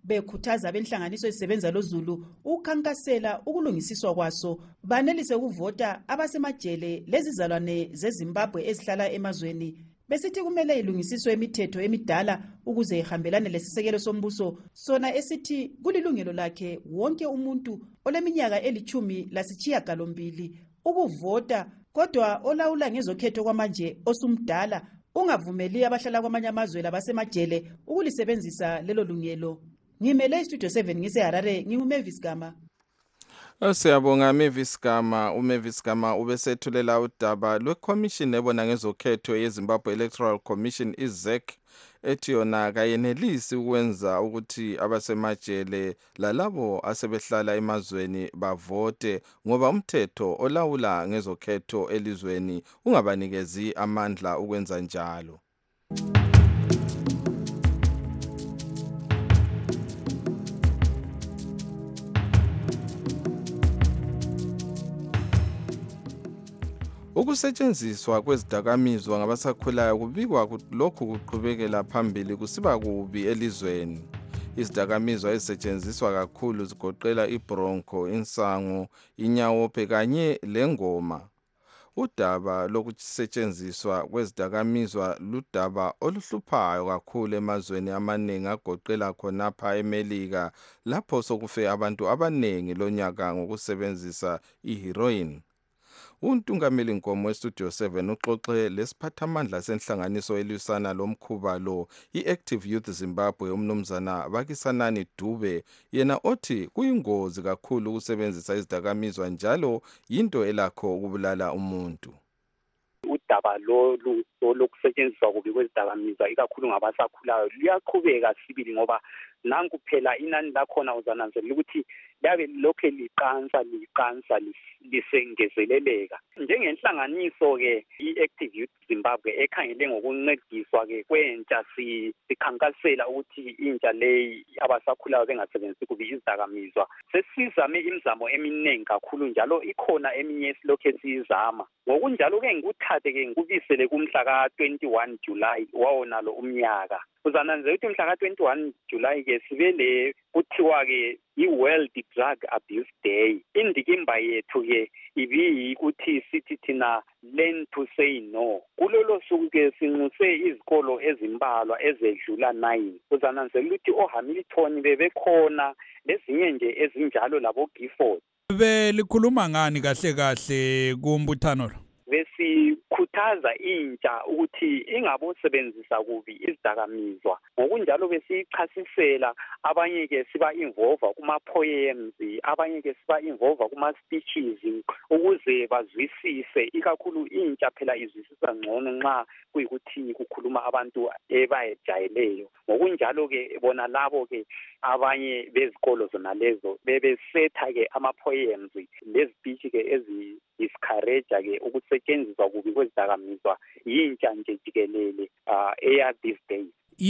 bekhuthaza abenhlanganiso ezisebenza lozulu ukukhankasela ukulungisiswa kwaso banelise ukuvota abasemajele lezizalwane zeZimbabwe ezihlala emazweni. Besithi kumele ilungisiswe imithetho emidala ukuze ihambelane lesisekelo sombuso sona esithi kulilungelo lakhe wonke umuntu oleminyaka 18 ukuvota, kodwa olawula ngezokhetho kwamanje osumdala ungavumeli abahlala kwamanye amazwe labasemajele ukulisebenzisa lelo lungelo. Ngimele Studio 7 ngiseHarare, nginguMavis Gama. Siyabonga Mavis Gama. uMavis Gama ubesethulela udaba lweCommission ebona ngezokhetho yeZimbabwe Electoral Commission iZEC ethi yona kayenelisi ukwenza ukuthi abasemajele lalabo asebehlala emazweni bavote ngoba umthetho olawula ngezokhetho elizweni ungabanikezi amandla ukwenza njalo. Ukusetshenziswa kwezidakamizwa ngabasakhulayo kubikwa lokhu kuqhubekela phambili kusiba kubi elizweni. Izidakamizwa ezisetshenziswa kakhulu zigoqela ibronco, insango, inyawophe kanye lengoma. Udaba lokusetshenziswa kwezidakamizwa ludaba oluhluphayo kakhulu emazweni amaningi agoqela khonapha eMelika lapho sokufe abantu abaningi lonyaka ngokusebenzisa iheroin. Untungameli Nkomo weStudio 7 uxoxe lesiphathamandla senhlanganiso elwisana lomkhuba lo iActive Youth Zimbabwe umnumzana Bakisanani Dube, yena othi kuyingozi kakhulu ukusebenzisa izidakamizwa njalo yinto elakho ukubulala umuntu. Udaba lokusetshenziswa kubi kwezidakamizwa ikakhulu ngabasakhulayo luyaqhubeka sibili ngoba nanku phela inani lakhona uzananzelela ukuthi liyabe lokhe liqansa lisengezeleleka. Njengenhlanganiso ke iActive Youth Zimbabwe ekhangele ngokuncediswa ke kwentsha sikhankasela ukuthi intsha leyi abasakhulayo bengasebenzisi kubi izidakamizwa. Sesizame imizamo eminingi kakhulu njalo ikhona eminye esilokhe siyizama. Ngokunjalo ke ngikuthathe ke ngikubisele kumhla ka-21 July wawonalo umnyaka. Uzananzelela ukuthi mhla ka-21 July ke sibele kuthiwa ke i-World Drug Abuse Day. Indikimba yethu ke ibiyikuthi sithi thina learn to say no. Kulolo suku ke sinxuse izikolo ezimbalwa ezedlula 9. Uzananzelela ukuthi oHamilton bebekhona lezinye nje ezinjalo labo Gifford. Belikhuluma ngani kahle kumbuthano lo? Besikhuthaza intsha ukuthi ingabosebenzisa kubi izidakamizwa. Ngokunjalo besichasisela abanye ke siba involve kuma poems, abanye ke siba involve kuma speeches ukuze bazwisise, ikakhulu intsha phela izwisisa ngcono nxa kuyikuthi kukhuluma abantu ebayejayeleyo. Ngokunjalo ke bona labo ke abanye bezikolo zona lezo bebesetha ke ama poems lezipitch ke discourage ke ukusetshenziswa kubi kwezidakamizwa yintsha nje jikelele eya these days.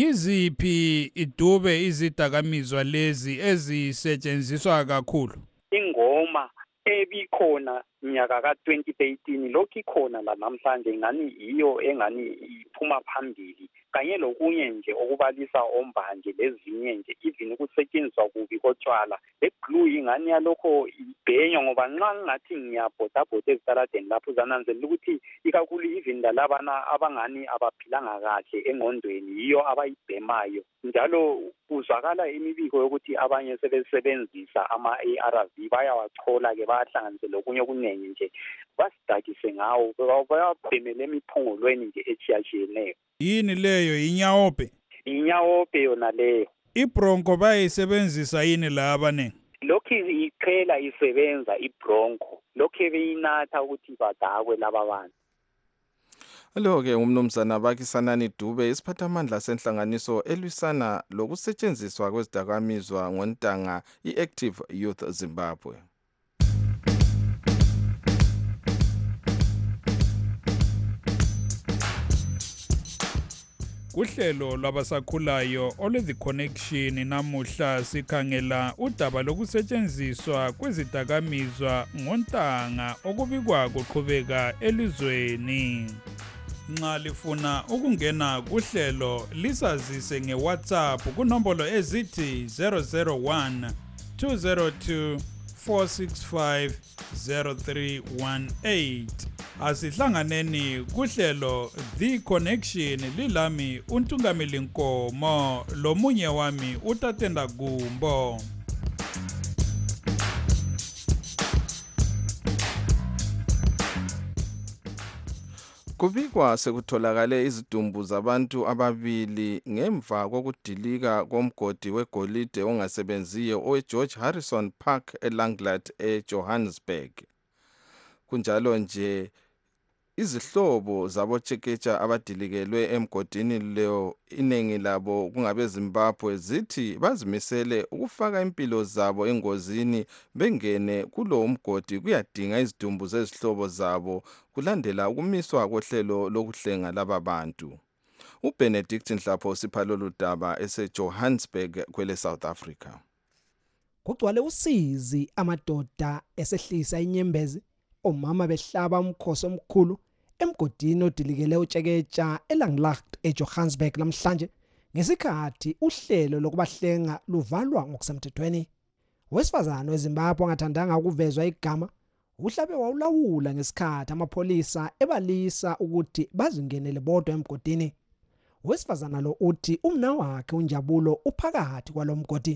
Yiziphi idube izidakamizwa lezi ezisetshenziswa kakhulu? Ingoma ebikhona nyaka ka-2013 lokhu ikhona la namhlanje ngani iyo engani iphuma phambili kanye lokunye nje okubalisa ombanje lezinye nje even ukusetshenziswa kubi kotshwala. Le-glue ingani yalokho ibhenywa ngoba nxa ngathi ngiyabhodabhoda ezitaladeni lapho uzananzelela ukuthi ikakhulu even lalabana abangani abaphilanga kahle engqondweni yiyo abayibhemayo. Njalo kuzwakala imibiko yokuthi abanye sebesebenzisa ama-ARV bayawachola ke bayahlanganise lokunye okunengi nje basidakise ngawo bayabhemele emiphongolweni nje etshiyatshiyeneyo. Yini leyo inyawope? Inyawope yona leyo. Ibronco bayisebenzisa yini la abaningi? Lokhu iqhela isebenza ibronco. Lokhu beyinatha ukuthi badakwe laba bantu. Lo-ke umnumzana Bakisanani Dube, isiphathamandla senhlanganiso elwisana lokusetshenziswa kwezidakamizwa ngontanga iActive Youth Zimbabwe. Kuhlelo lwabasakhulayo olwe-The Connection namuhla sikhangela udaba lokusetshenziswa kwezidakamizwa ngontanga okubikwa kuqhubeka elizweni. Nxa lifuna ukungena kuhlelo lisazise ngeWhatsApp kunombolo ezithi 001 202 465 0318. Asihlanganeni kuhlelo The Connection lilami uNtungameli Nkomo lomunye wami uTatenda Gumbo. Kubikwa sekutholakale izidumbu zabantu ababili ngemva kokudilika komgodi wegolide ongasebenziyo oweGeorge Harrison Park eLanglaat eJohannesburg. Kunjalo nje izihlobo zaboTsheketsha abadilikelwe emgodini leo iningi labo kungabe Zimbabwe zithi bazimisele ukufaka impilo zabo engozini bengene kulo umgodi kuyadinga izidumbu zezihlobo zabo kulandela ukumiswa kohlelo lokuhlenga laba bantu. uBenedict Nhlapho siphalolu daba eseJohannesburg kwele South Africa. Kugcwale usizi amadoda esehlisa inyembezi omama behlaba umkhosi omkhulu emgodini odilikele uTsheketsha eLanglaat eJohannesburg namhlanje ngesikhathi uhlelo lokubahlenga luvalwa ngokusemthethweni. Wesifazane weZimbabwe ongathandanga ukuvezwa igama uhlabe wawulawula ngesikhathi amapholisa ebalisa ukuthi bazingenele bodwa emgodini. Wesifazana lo uthi umna wakhe uNjabulo uphakathi kwalomgodi.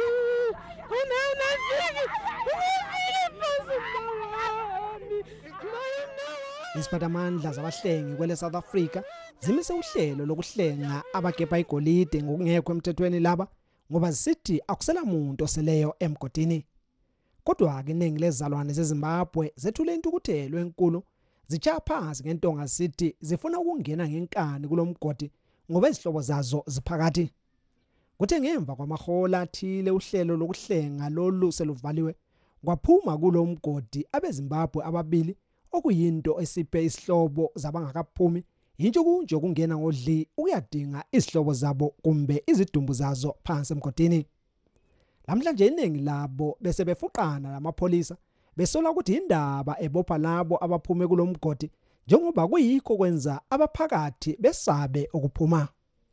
Iziphathamandla zabahlengi kwele South Africa zimise uhlelo lokuhlenga abagebha igolide ngokungekho emthethweni laba ngoba zisithi akusela muntu oseleyo emgodini. Kodwa ke iningi lezalwane zeZimbabwe zethule intukuthelo enkulu zichaya phansi ngentonga zisithi zifuna ukungena ngenkani kulomgodi ngoba izihlobo zazo ziphakathi. Kuthe ngemva kwamahola athile uhlelo lokuhlenga lolu seluvaliwe kwaphuma kulo mgodi abeZimbabwe ababili okuyinto esiphe isihlobo zabangakaphumi yintsho kunje ukungena ngodli uyadinga isihlobo zabo kumbe izidumbu zazo phansi emgodini. Lamhlanje iningi labo bese befuqana lamapholisa besola ukuthi indaba ebopha labo abaphume kulomgodi njengoba kuyikho kwenza abaphakathi besabe ukuphuma.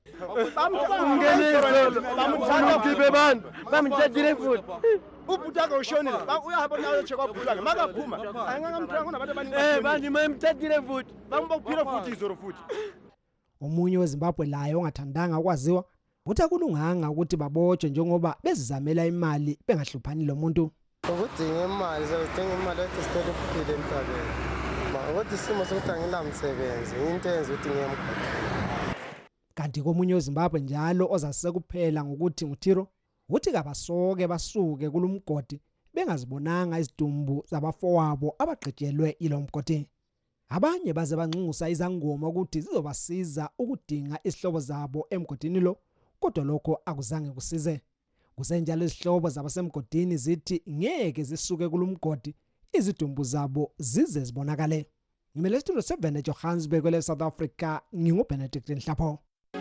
Ubutaka ushonile uyahamba nayo chekwaphula makaphuma angangamthanga nabantu abaningi bani mayimthathile futhi bambokuphila futhi izoro futhi. Omunye weZimbabwe laye ongathandanga ukwaziwa uthi akulunganga ukuthi babotshwe njengoba bezizamela imali bengahluphani lo muntu. Ukudinga imali sezidinga imali esitele kuphile emhlabeni ukuthi isimo sokuthi angilamsebenzi into enza ukuthi ngiyemkhona. Kanti komunye weZimbabwe njalo ozasise kuphela ngokuthi nguThiro uthi kabasoke basuke kulumgodi bengazibonanga izidumbu zabafowabo abagqijelwe ilomgodi. Abanye baze banxusa izangoma ukuthi zizobasiza ukudinga isihlobo zabo emgodini lo kodwa lokho akuzange kusize. Kusenjalo izihlobo zabasemgodini zithi ngeke zisuke kulumgodi izidumbu zabo zize zibonakale. Ngimele Studio 7 eJohannesburg kwele South Africa nginguBenedict Nhlapho.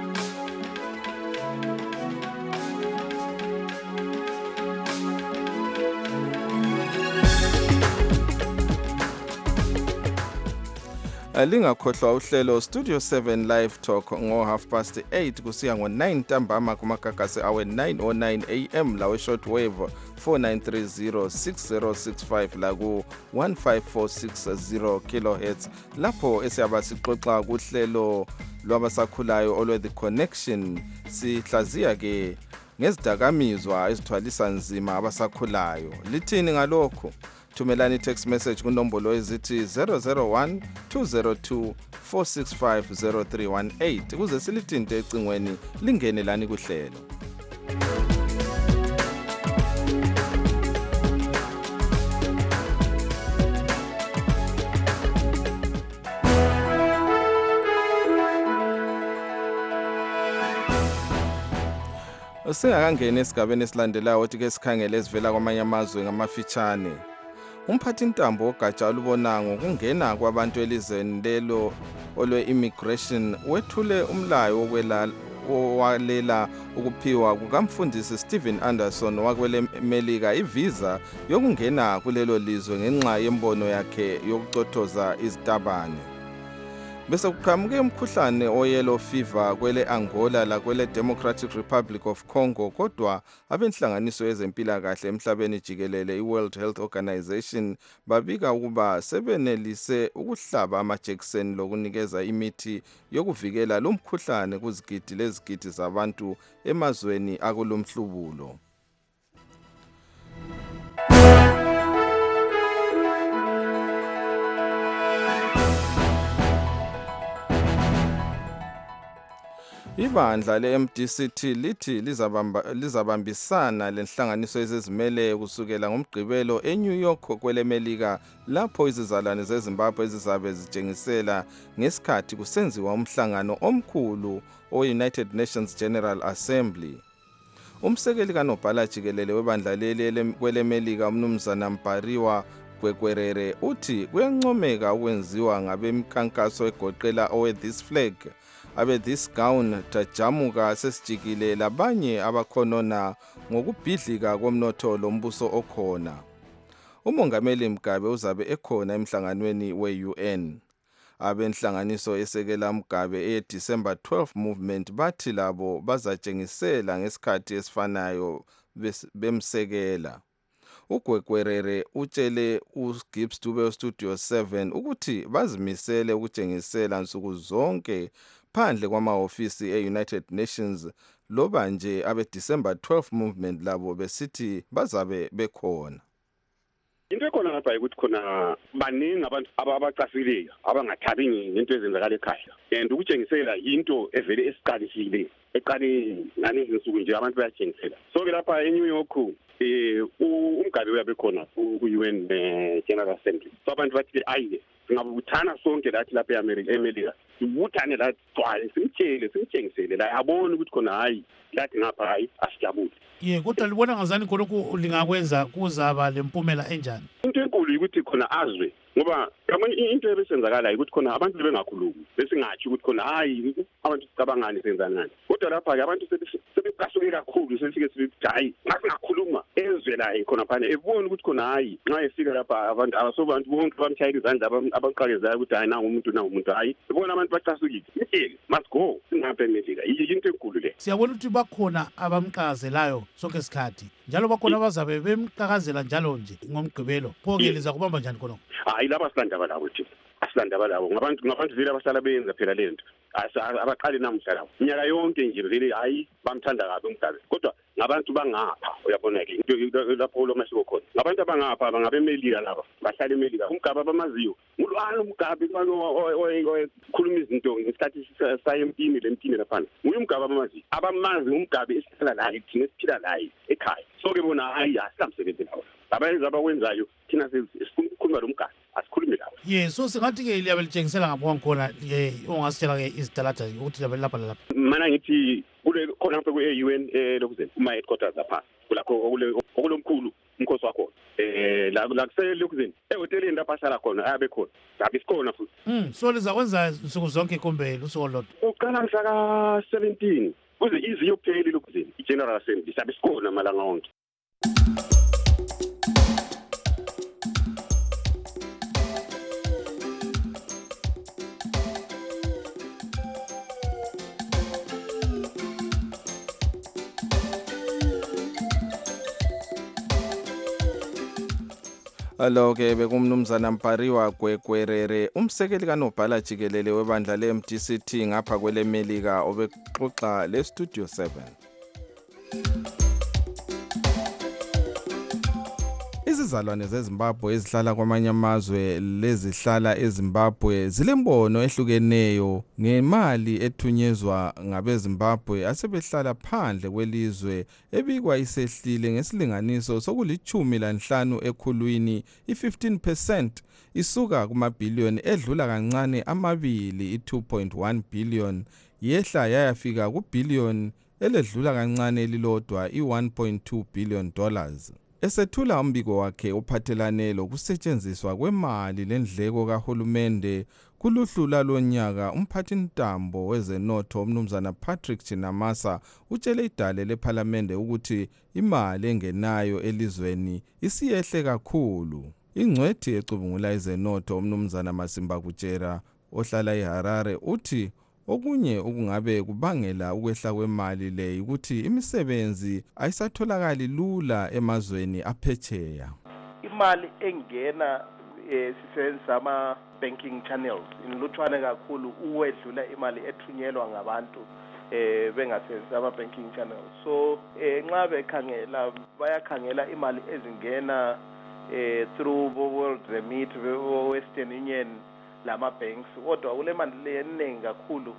Lingakhohlwa uhlelo Studio 7 Live Talk ngo 8:30 kusiya ngo9 ntambama kumagagasi awe 9:09 AM lawe shortwave 49306065 la ku 15460 kHz lapho esiyaba sixoxa kuhlelo lwabasakhulayo olwe The Connection sihlaziya ke ngezidakamizwa ezithwalisa nzima abasakhulayo. Lithini ngalokho? Thumelani text message kunombolo ezithi 001 202 465 0318 kuze silithinte ecingweni lingene lani kuhlelo. Singakangena esigabeni esilandelayo ukuthi ke sikhangele esivela kwamanye amazwe ngamafitshane. Umphathi intambo ogatsha olubona ngokungena kwabantu elizweni lelo olwe immigration wethule umlayo owalela ukuphiwa kukamfundisi Stephen Anderson wakwele Melika ivisa yokungena kulelo lizwe ngenxa yembono yakhe yokucothoza izitabane. bese kuqhamuke umkhuhlane oyellow fever kwele Angola lakwele Democratic Republic of Congo, kodwa abenhlanganiso yezempilakahle emhlabeni jikelele iWorld Health Organization babika ukuba sebenelise ukuhlaba amajekiseni lokunikeza imithi yokuvikela lo mkhuhlane kuzigidi lezigidi zabantu emazweni akulomhlubulo. Ibandla le-MDCT lithi lizabambisana lenhlanganiso ezizimele kusukela ngoMgqibelo eNew York kwelemelika lapho izizalwane zeZimbabwe ezizabe zitshengisela ngesikhathi kusenziwa umhlangano omkhulu o-United Nations General Assembly. Umsekeli kaNobhala Jikelele webandla leli kwelemelika uMnumzana Mpariwa Gwegwerere uthi kuyancomeka ukwenziwa ngabemikhankaso egoqela owe-This Flag, abe-This Gown tajamuka sesijikile labanye abakhonona ngokubhidlika komnotho lombuso okhona. Umongameli Mugabe uzabe ekhona emhlanganweni we-UN. Abenhlanganiso esekela Mugabe eye-December 12 movement bathi labo bazatshengisela ngesikhathi esifanayo bemsekela. uGwegwerere utshele uGibbs Dube Studio 7 ukuthi bazimisele ukutshengisela nsuku zonke phandle kwamahofisi e-United Nations loba nje abe-December 12 movement labo besithi bazabe bekhona. Into ekhona lapha ukuthi khona baningi abantu abacasileyo abangathabi ngento ezenzakala ekhaya and ukutshengisela into evele esiqalisile eqaleni ngalezi nsuku nje abantu bayatshengisela. So ke lapha eNew York uMgabe uyabe khona ku-UN General Assembly. So abantu bathi ayike singabuthana sonke lathi lapha eMelika sibuthane la gcwale simtshengisele la yabona ukuthi khona hayi lathi ngapha hayi asijabule. Kodwa libona ngazani khonokho lingakwenza kuzaba lempumela enjani? Into enkulu ukuthi khona azwe ngoba yabona into ebesenzakala ukuthi khona abantu bengakhulumi besingathi ukuthi khona hayi abantu sicabangani senzanani. Kodwa lapha ke abantu sebecasuke kakhulu sesike sithi hayi ngasingakhuluma ezwe la khona phana ebona ukuthi khona hayi nxa efika lapha abantu abasobantu bonke bamshayela izandla abaqakezayo ukuthi hayi nangu umuntu hayi ebona abantu bacasukile. Must go singapha eMelika into enkulu le. Siyabona ukuthi bakhona abamqazelayo sonke isikhathi njalo bakhona bazabe bemqakazela njalo nje ngomgqibelo. Pho-ke liza kubamba njani khona? Hayi laba silandaba labo thina asilandaba labo ngabantu vele abahlala benza phela lento abaqali namhla labo nyaka yonke nje vele hayi bamthanda kabi uMgabe kodwa ngabantu bangapha uyabona ke into lapho lo masiko khona ngabantu abangapha bangabe eMelika laba bahlala eMelika uMgabe abamaziyo ngulwana uMgabe okhuluma izinto ngesikhathi sayempini lempini lapha nguye uMgabe abamazi uMgabe esihlala la thina esiphila la ekhaya so ke bona hayi asikamsebenzi lawo abayenza abakwenzayo thina sesikhuluma lo Mugabe asikhulume lawo. So singathi ke liyabe litshengisela ngapho khona ongasitshela ke izitalada ukuthi liyabe lapha lapha. Mana ngithi kule khona lapha ku-UN lokuzeni kuma headquarters lapha kulakho okulomkhulu umkhosi wakho la kusele lokuzeni ehoteleni lapha ahlala khona ayabe khona sabe sikhona futhi. So lizakwenza nsuku zonke kumbe lusuku olodwa? Uqala mhla ka-17 kuze ize iyopheli lokuzeni iGeneral Assembly sabe sikhona malanga onke. Alo-ke bekumnumzana Mpariwa Gwegwerere umsekeli kaNobhala Jikelele webandla le-MDCT ngapha kwelemelika obexoxa le-Studio 7. Izizalwane zeZimbabwe ezihlala kwamanye amazwe lezihlala eZimbabwe zilembono ehlukeneyo ngemali ethunyezwa ngabeZimbabwe asebehlala phandle kwelizwe ebikwa isehlile ngesilinganiso soku15 ekhulwini i15% isuka kumabhiliyoni edlula kancane amabili i2.1 billion yehla yayafika kubhiliyoni eledlula kancane elilodwa i1.2 billion dollars. Esethula umbiko wakhe ophathelane lokusetshenziswa kwemali lendleko kahulumende kuluhlu lonyaka umphathintambo wezenotho umnumzana Patrick Chinamasa utshele idale lePhalamende ukuthi imali engenayo elizweni isiyehle kakhulu. Ingcwethi ecubungula izenotho umnumzana Masimba Kutshera ohlala eHarare uthi okunye okungabe kubangela ukwehla kwemali le ukuthi imisebenzi ayisatholakali lula emazweni aphetsheya. Imali engena sisebenzisa ama-banking channels inluthwane kakhulu uwedlula imali ethunyelwa ngabantu bengasebenzisa ama-banking channels. So nxa bekhangela bayakhangela imali ezingena through World Remit, Western Union lama-banks, kodwa kule mali eningi kakhulu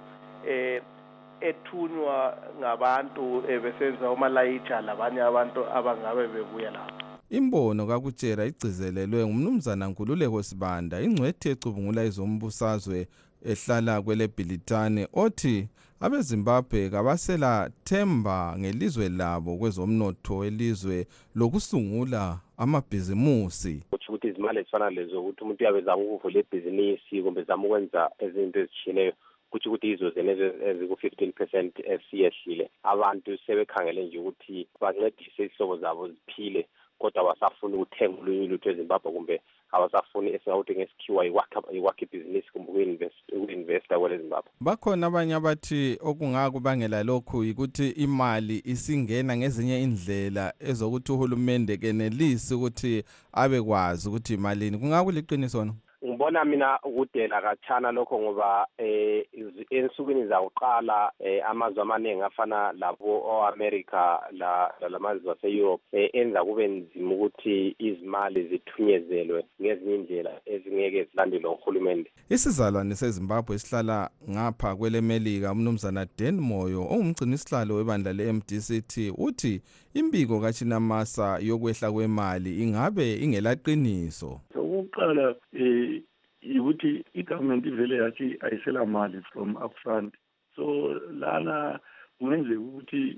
ethunywa ngabantu besebenzisa umalayitsha labanye abantu abangabe bebuya lapho. Imbono kakutshera igcizelelwe ngumnumzana Nkululeko Sibanda, ingcwethi ecubungula izombusazwe ehlala kwele Bhilitane, othi abeZimbabwe kabasela themba ngelizwe labo kwezomnotho welizwe lokusungula amabhizimusi. Ukuthi izimali ezifana lezo ukuthi umuntu uyabezama ukuvula ibhizinisi kumbe zama ukwenza ezinto ezitshiyeneyo ukuthi izo eziku-15% esiyehlile. Abantu sebekhangele nje ukuthi bancedise izihlobo zabo ziphile, kodwa abasafuni ukuthenga olunye ulutho eZimbabwe kumbe abasafuni esingakuthi ngesikhiwa iwakha ibhizinisi kumbe uku-investa kwele Zimbabwe. Bakhona abanye abathi okungakubangela lokhu ukuthi imali isingena ngezinye indlela ezokuthi uhulumende kenelisi ukuthi abekwazi ukuthi imalini. Kungakuliqiniso no? Ngibona mina ukudela kachana lokho ngoba ensukwini zakuqala amazwe amaningi afana labo o-America lamazwe ase-Europe enza kube nzima ukuthi izimali zithunyezelwe ngezinye indlela ezingeke zilandelwe uhulumende. Isizalwane seZimbabwe sihlala ngapha kwele Melika umnumzana Dan Moyo ongumgcinisihlalo webandla le-MDCT uthi imbiko kaChinamasa yokwehla kwemali ingabe ingelaqiniso. Ukuqala ukuthi igovernment ivele yathi ayisela mali from upfront, so lana kungenzeka ukuthi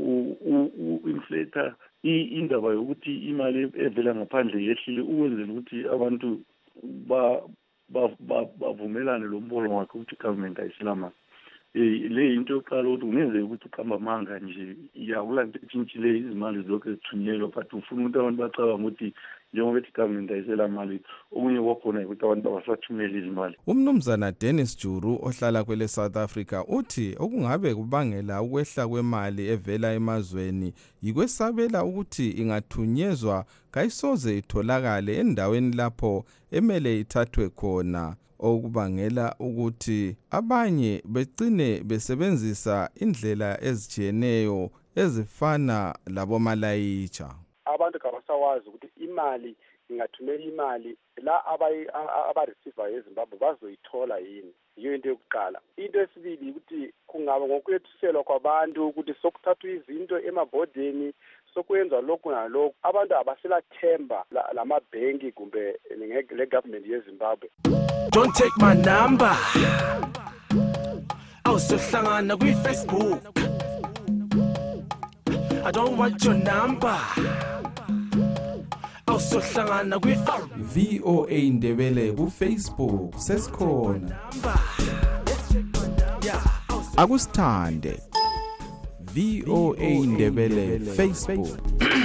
u-inflator indaba yokuthi imali evela ngaphandle yehlile ukwenzela ukuthi abantu bavumelane lo mbono wakhe ukuthi igovernment ayisela mali. Le into yokuqala ukuthi kungenzeka ukuthi uqamba amanga nje yakulanta etshintshile izimali zonke zithunyelwa, but ufuna ukuthi abantu bacabanga ukuthi njengoba ethi igovernment ayisela mali okunye kwakhona ukuthi abantu abasathumeli izimali. Umnumzana Dennis Juru ohlala kwele South Africa uthi okungabe kubangela ukwehla kwemali evela emazweni yikwesabela ukuthi ingathunyezwa kayisoze itholakale endaweni lapho emele ithathwe khona, okubangela ukuthi abanye begcine besebenzisa indlela ezijiyeneyo ezifana labo malayitsha. Abantu kabasawazi ukuthi imali ingathumela imali la abareceiver eZimbabwe bazoyithola yini. Iyo into yokuqala. Into esibili ukuthi kungaba ngokwethuselwa kwabantu ukuthi sokuthathwa izinto emabhodeni sokwenza lokhu nalokhu. Abantu abasela themba lamabhenki kumbe le government yeZimbabwe. Don't take my number. Awusohlangana kwi-Facebook. I don't want your number. Awusohlangana VOA Indebele ku-Facebook sesikhona. Akusithande VOA Indebele Facebook.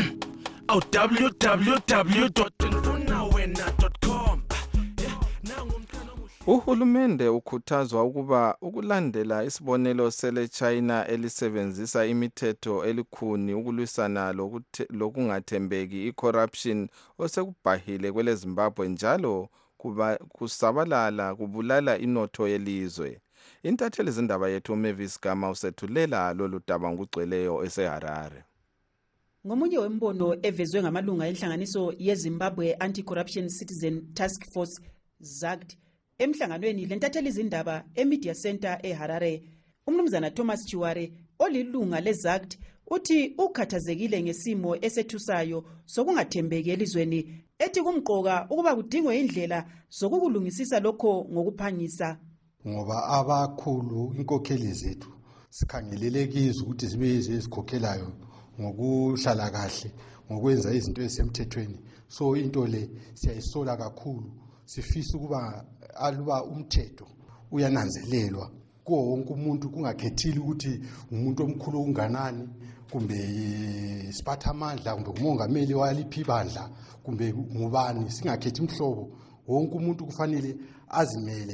www.mfunawena.com. Uhulumende ukhuthazwa ukuba ukulandela isibonelo sele China elisebenzisa imithetho elikhuni ukulwisana lokungathembeki i-corruption osekubhahile kwele Zimbabwe njalo kusabalala kubulala inotho yelizwe. Intatheli zindaba yethu Mavis Gama usethulela lolu daba ngugcweleyo eseHarare. Ngomunye wembono evezwe ngamalunga enhlanganiso yeZimbabwe Anti-Corruption Citizen Task Force ZACT emhlanganweni lentatheli izindaba eMedia Center eHarare, umnumzana Thomas Chiware olilunga leZACT uthi ukhathazekile ngesimo esethusayo sokungathembeki elizweni, ethi kumqoka ukuba kudingwe indlela zokukulungisisa lokho ngokuphangisa. Ngoba abakhulu inkokheli zethu sikhangelele kizo ukuthi zibe ezikhokhelayo ngokuhlala kahle, ngokwenza izinto ezisemthethweni. So into le siyayisola kakhulu, sifisa ukuba aluba umthetho uyananzelelwa kuwo wonke umuntu, kungakhethile ukuthi umuntu omkhulu unganani kumbe isiphathamandla kumbe umongameli waliphi ibandla kumbe ngubani, singakhethi imhlobo. Wonke umuntu kufanele azimele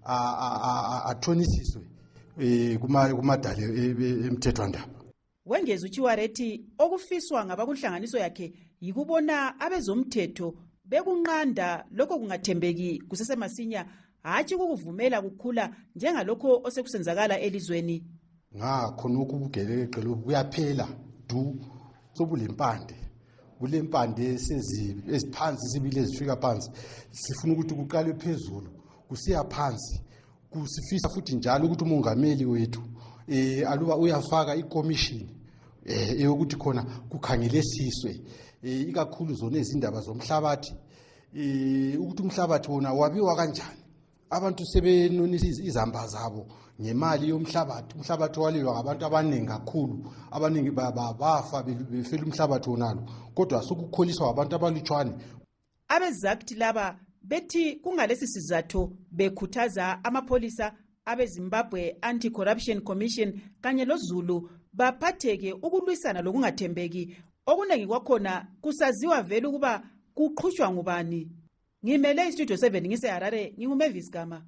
athonisiswe kumadala emthethwandaba. Wengeza uChiwarethi okufiswa ngabakunhlanganiso yakhe yikubona abezomthetho bekunqanda lokho kungathembeki kusesemasinya hatshi ukuvumela kukhula njengalokho osekusenzakala elizweni. Ngakho ukubugelekeqe lokhu kuyaphela sobulempande kulempande eziphansi sibile ezifika phansi sifuna ukuthi kuqale phezulu kusiya phansi kusifisa futhi njalo ukuthi umongameli wethu aluba uyafaka ikomishini eyokuthi khona kukhangelesiswe ikakhulu zona izindaba zomhlabathi ukuthi umhlabathi wona wabiwa kanjani, abantu sebenonisa izamba zabo ngemali yomhlabathi. Umhlabathi walilwa ngabantu abaningi kakhulu, abaningi bafa befela umhlabathi wonalo, kodwa sokukholiswa abantu abalutshwane. Abezakthi laba bethi kungalesi sizathu bekhuthaza amapholisa abeZimbabwe Anti-Corruption Commission kanye loZulu baphatheke ukulwisana lokungathembeki okunengi kwakhona kusaziwa vele ukuba kuqhutshwa ngubani. Ngimele iStudio 7 ngiseHarare, nginguMavis Gama.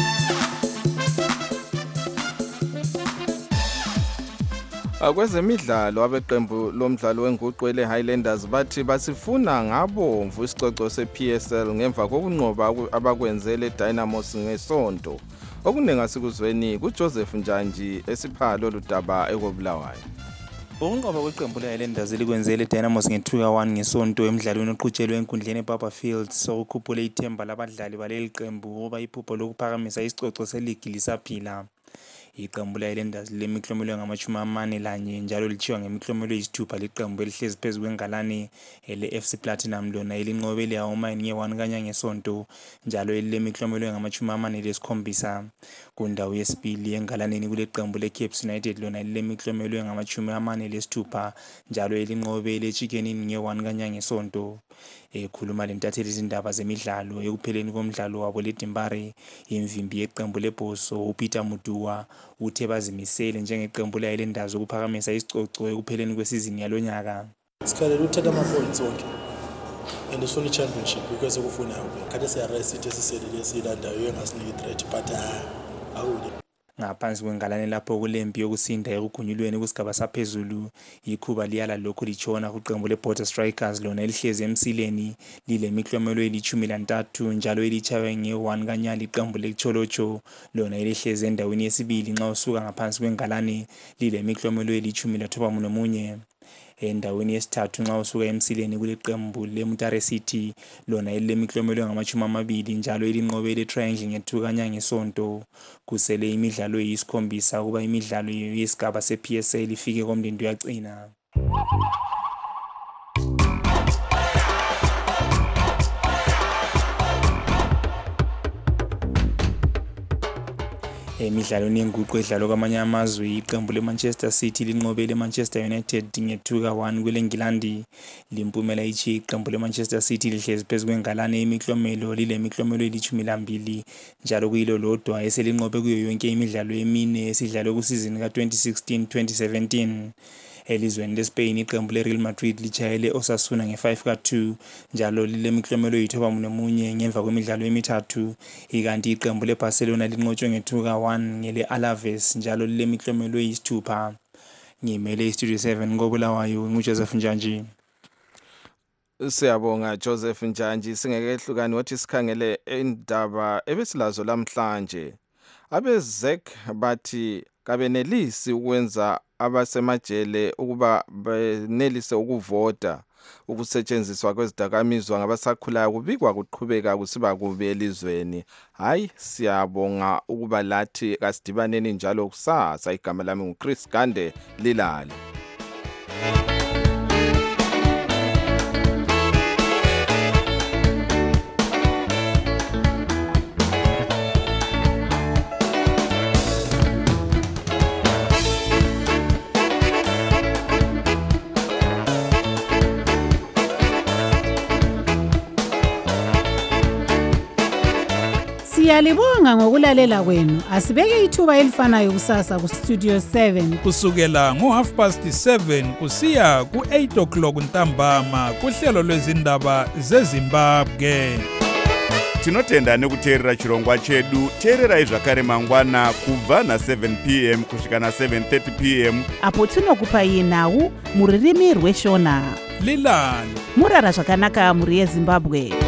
Kwezemidlalo abeqembu lomdlalo wenguqu leHighlanders bathi basifuna ngabomvu isicoco sePSL ngemva kokunqoba abakwenzele Dynamos ngesonto. Okunenga sikuzweni kuJoseph Njanji esiphalo ludaba ekobulawayo. Ukunqoba kweqembu leHighlanders likwenzele Dynamos nge2-1 ngesonto emidlalweni oqhutshelwe enkundleni eBaba Fields sokukhuphula ithemba labadlali baleli qembu ngoba iphupho lokuphakamisa isicoco seligi lisaphila. Iqembu leHighlanders lemiklomelo engama-41 njalo lichiwa ngemiklomelo eyisithupha liqembu elihlezi phezu kwengalane ele-FC Platinum lona elinqobe leHawomine nge1 kanya ngesonto njalo elilemiklomelo engama-47 kundawo yesibili engalaneni kule qembu leCapes United lona elilemiklomelo engama-46 njalo elinqobe leChicken Inn nge1 kanya ngesonto. Ekhuluma lentatheli izindaba zemidlalo ekupheleni komdlalo wabo leDimbare imvimbi yeqembu leBhoso uPeter Muduwa uthe bazimisele njengeqembu leHighlanders ukuphakamisa isicoco ekupheleni kwesizini yalonyaka. Sikhalela ukuthatha ama-points onke and isifuna i-championship because okufunayo kade siyaresithi esiselile esiyilandayo engasinika i-threat but awude. Ngaphansi kwengalane lapho kulempi yokusinda ekugunyulweni kusigaba saphezulu ikhuba liyala lokho litshona kuqembu leBorder Strikers lona elihlezi emsileni lilemiklomelo eli13 njalo elichawe nge1 kanyali iqembu leCholocho lona elihlezi endaweni yesibili nxa usuka ngaphansi kwengalane lilemiklomelo eli13 endaweni yesithathu nxa usuka emsileni kuleqembu leMutare City lona elilemiklomelo engama-20 njalo elinqobe leTriangle nge2 kanya ngesonto. Kusele imidlalo eyisikhombisa kuba imidlalo yesigaba sePSL ifike komdindo yagcina. Emidlalweni yenguqu edlalwa kwamanye amazwe iqembu leManchester City linqobe leManchester United nge2-1 kweleNgilandi. Limpumela ichi iqembu leManchester City lihlezi phezu kwengalane yemiklomelo lilemiklomelo eli12 njalo kuyilo lodwa eselinqobe kuyo yonke imidlalo emine esidlalwe kusizini ka2016-2017. Elizweni leSpain iqembu leReal Madrid lichayele Osasuna nge5-2 njalo lilemiklomelo eyi91 ngemva kwemidlalo emithathu. Ikanti iqembu leBarcelona linqotshwe nge2-1 ngele Alaves njalo lilemiklomelo eyisithupha. Ngimele iStudio 7 ngobulawayo nguJoseph Njanji. Siyabonga Joseph Njanji. Singekehlukani wathi sikhangele indaba ebesilazo lamhlanje. Abezek bathi kabenelisi ukwenza abasemajele ukuba benelise ukuvota. Ukusetshenziswa kwezidakamizwa ngabasakhulayo kubikwa kuqhubeka kusiba kubi elizweni. Hayi siyabonga ukuba lathi kasidibaneni njalo kusasa. Igama lami nguChris Gande Lilale. Siyalibonga ngokulalela kwenu. Asibeke ithuba elifanayo kusasa ku Studio 7 kusukela ngo7:30 kusiya ku8 ntambama kuhlelo lwezindaba zeZimbabwe. tinotenda nekuteerera chirongwa chedu. Teererai zvakare mangwana kubva na7 p.m. kusvika na7:30 p.m. apo tinokupai nhau muririmi rweshona. Lilani murara zvakanaka muri yeZimbabwe.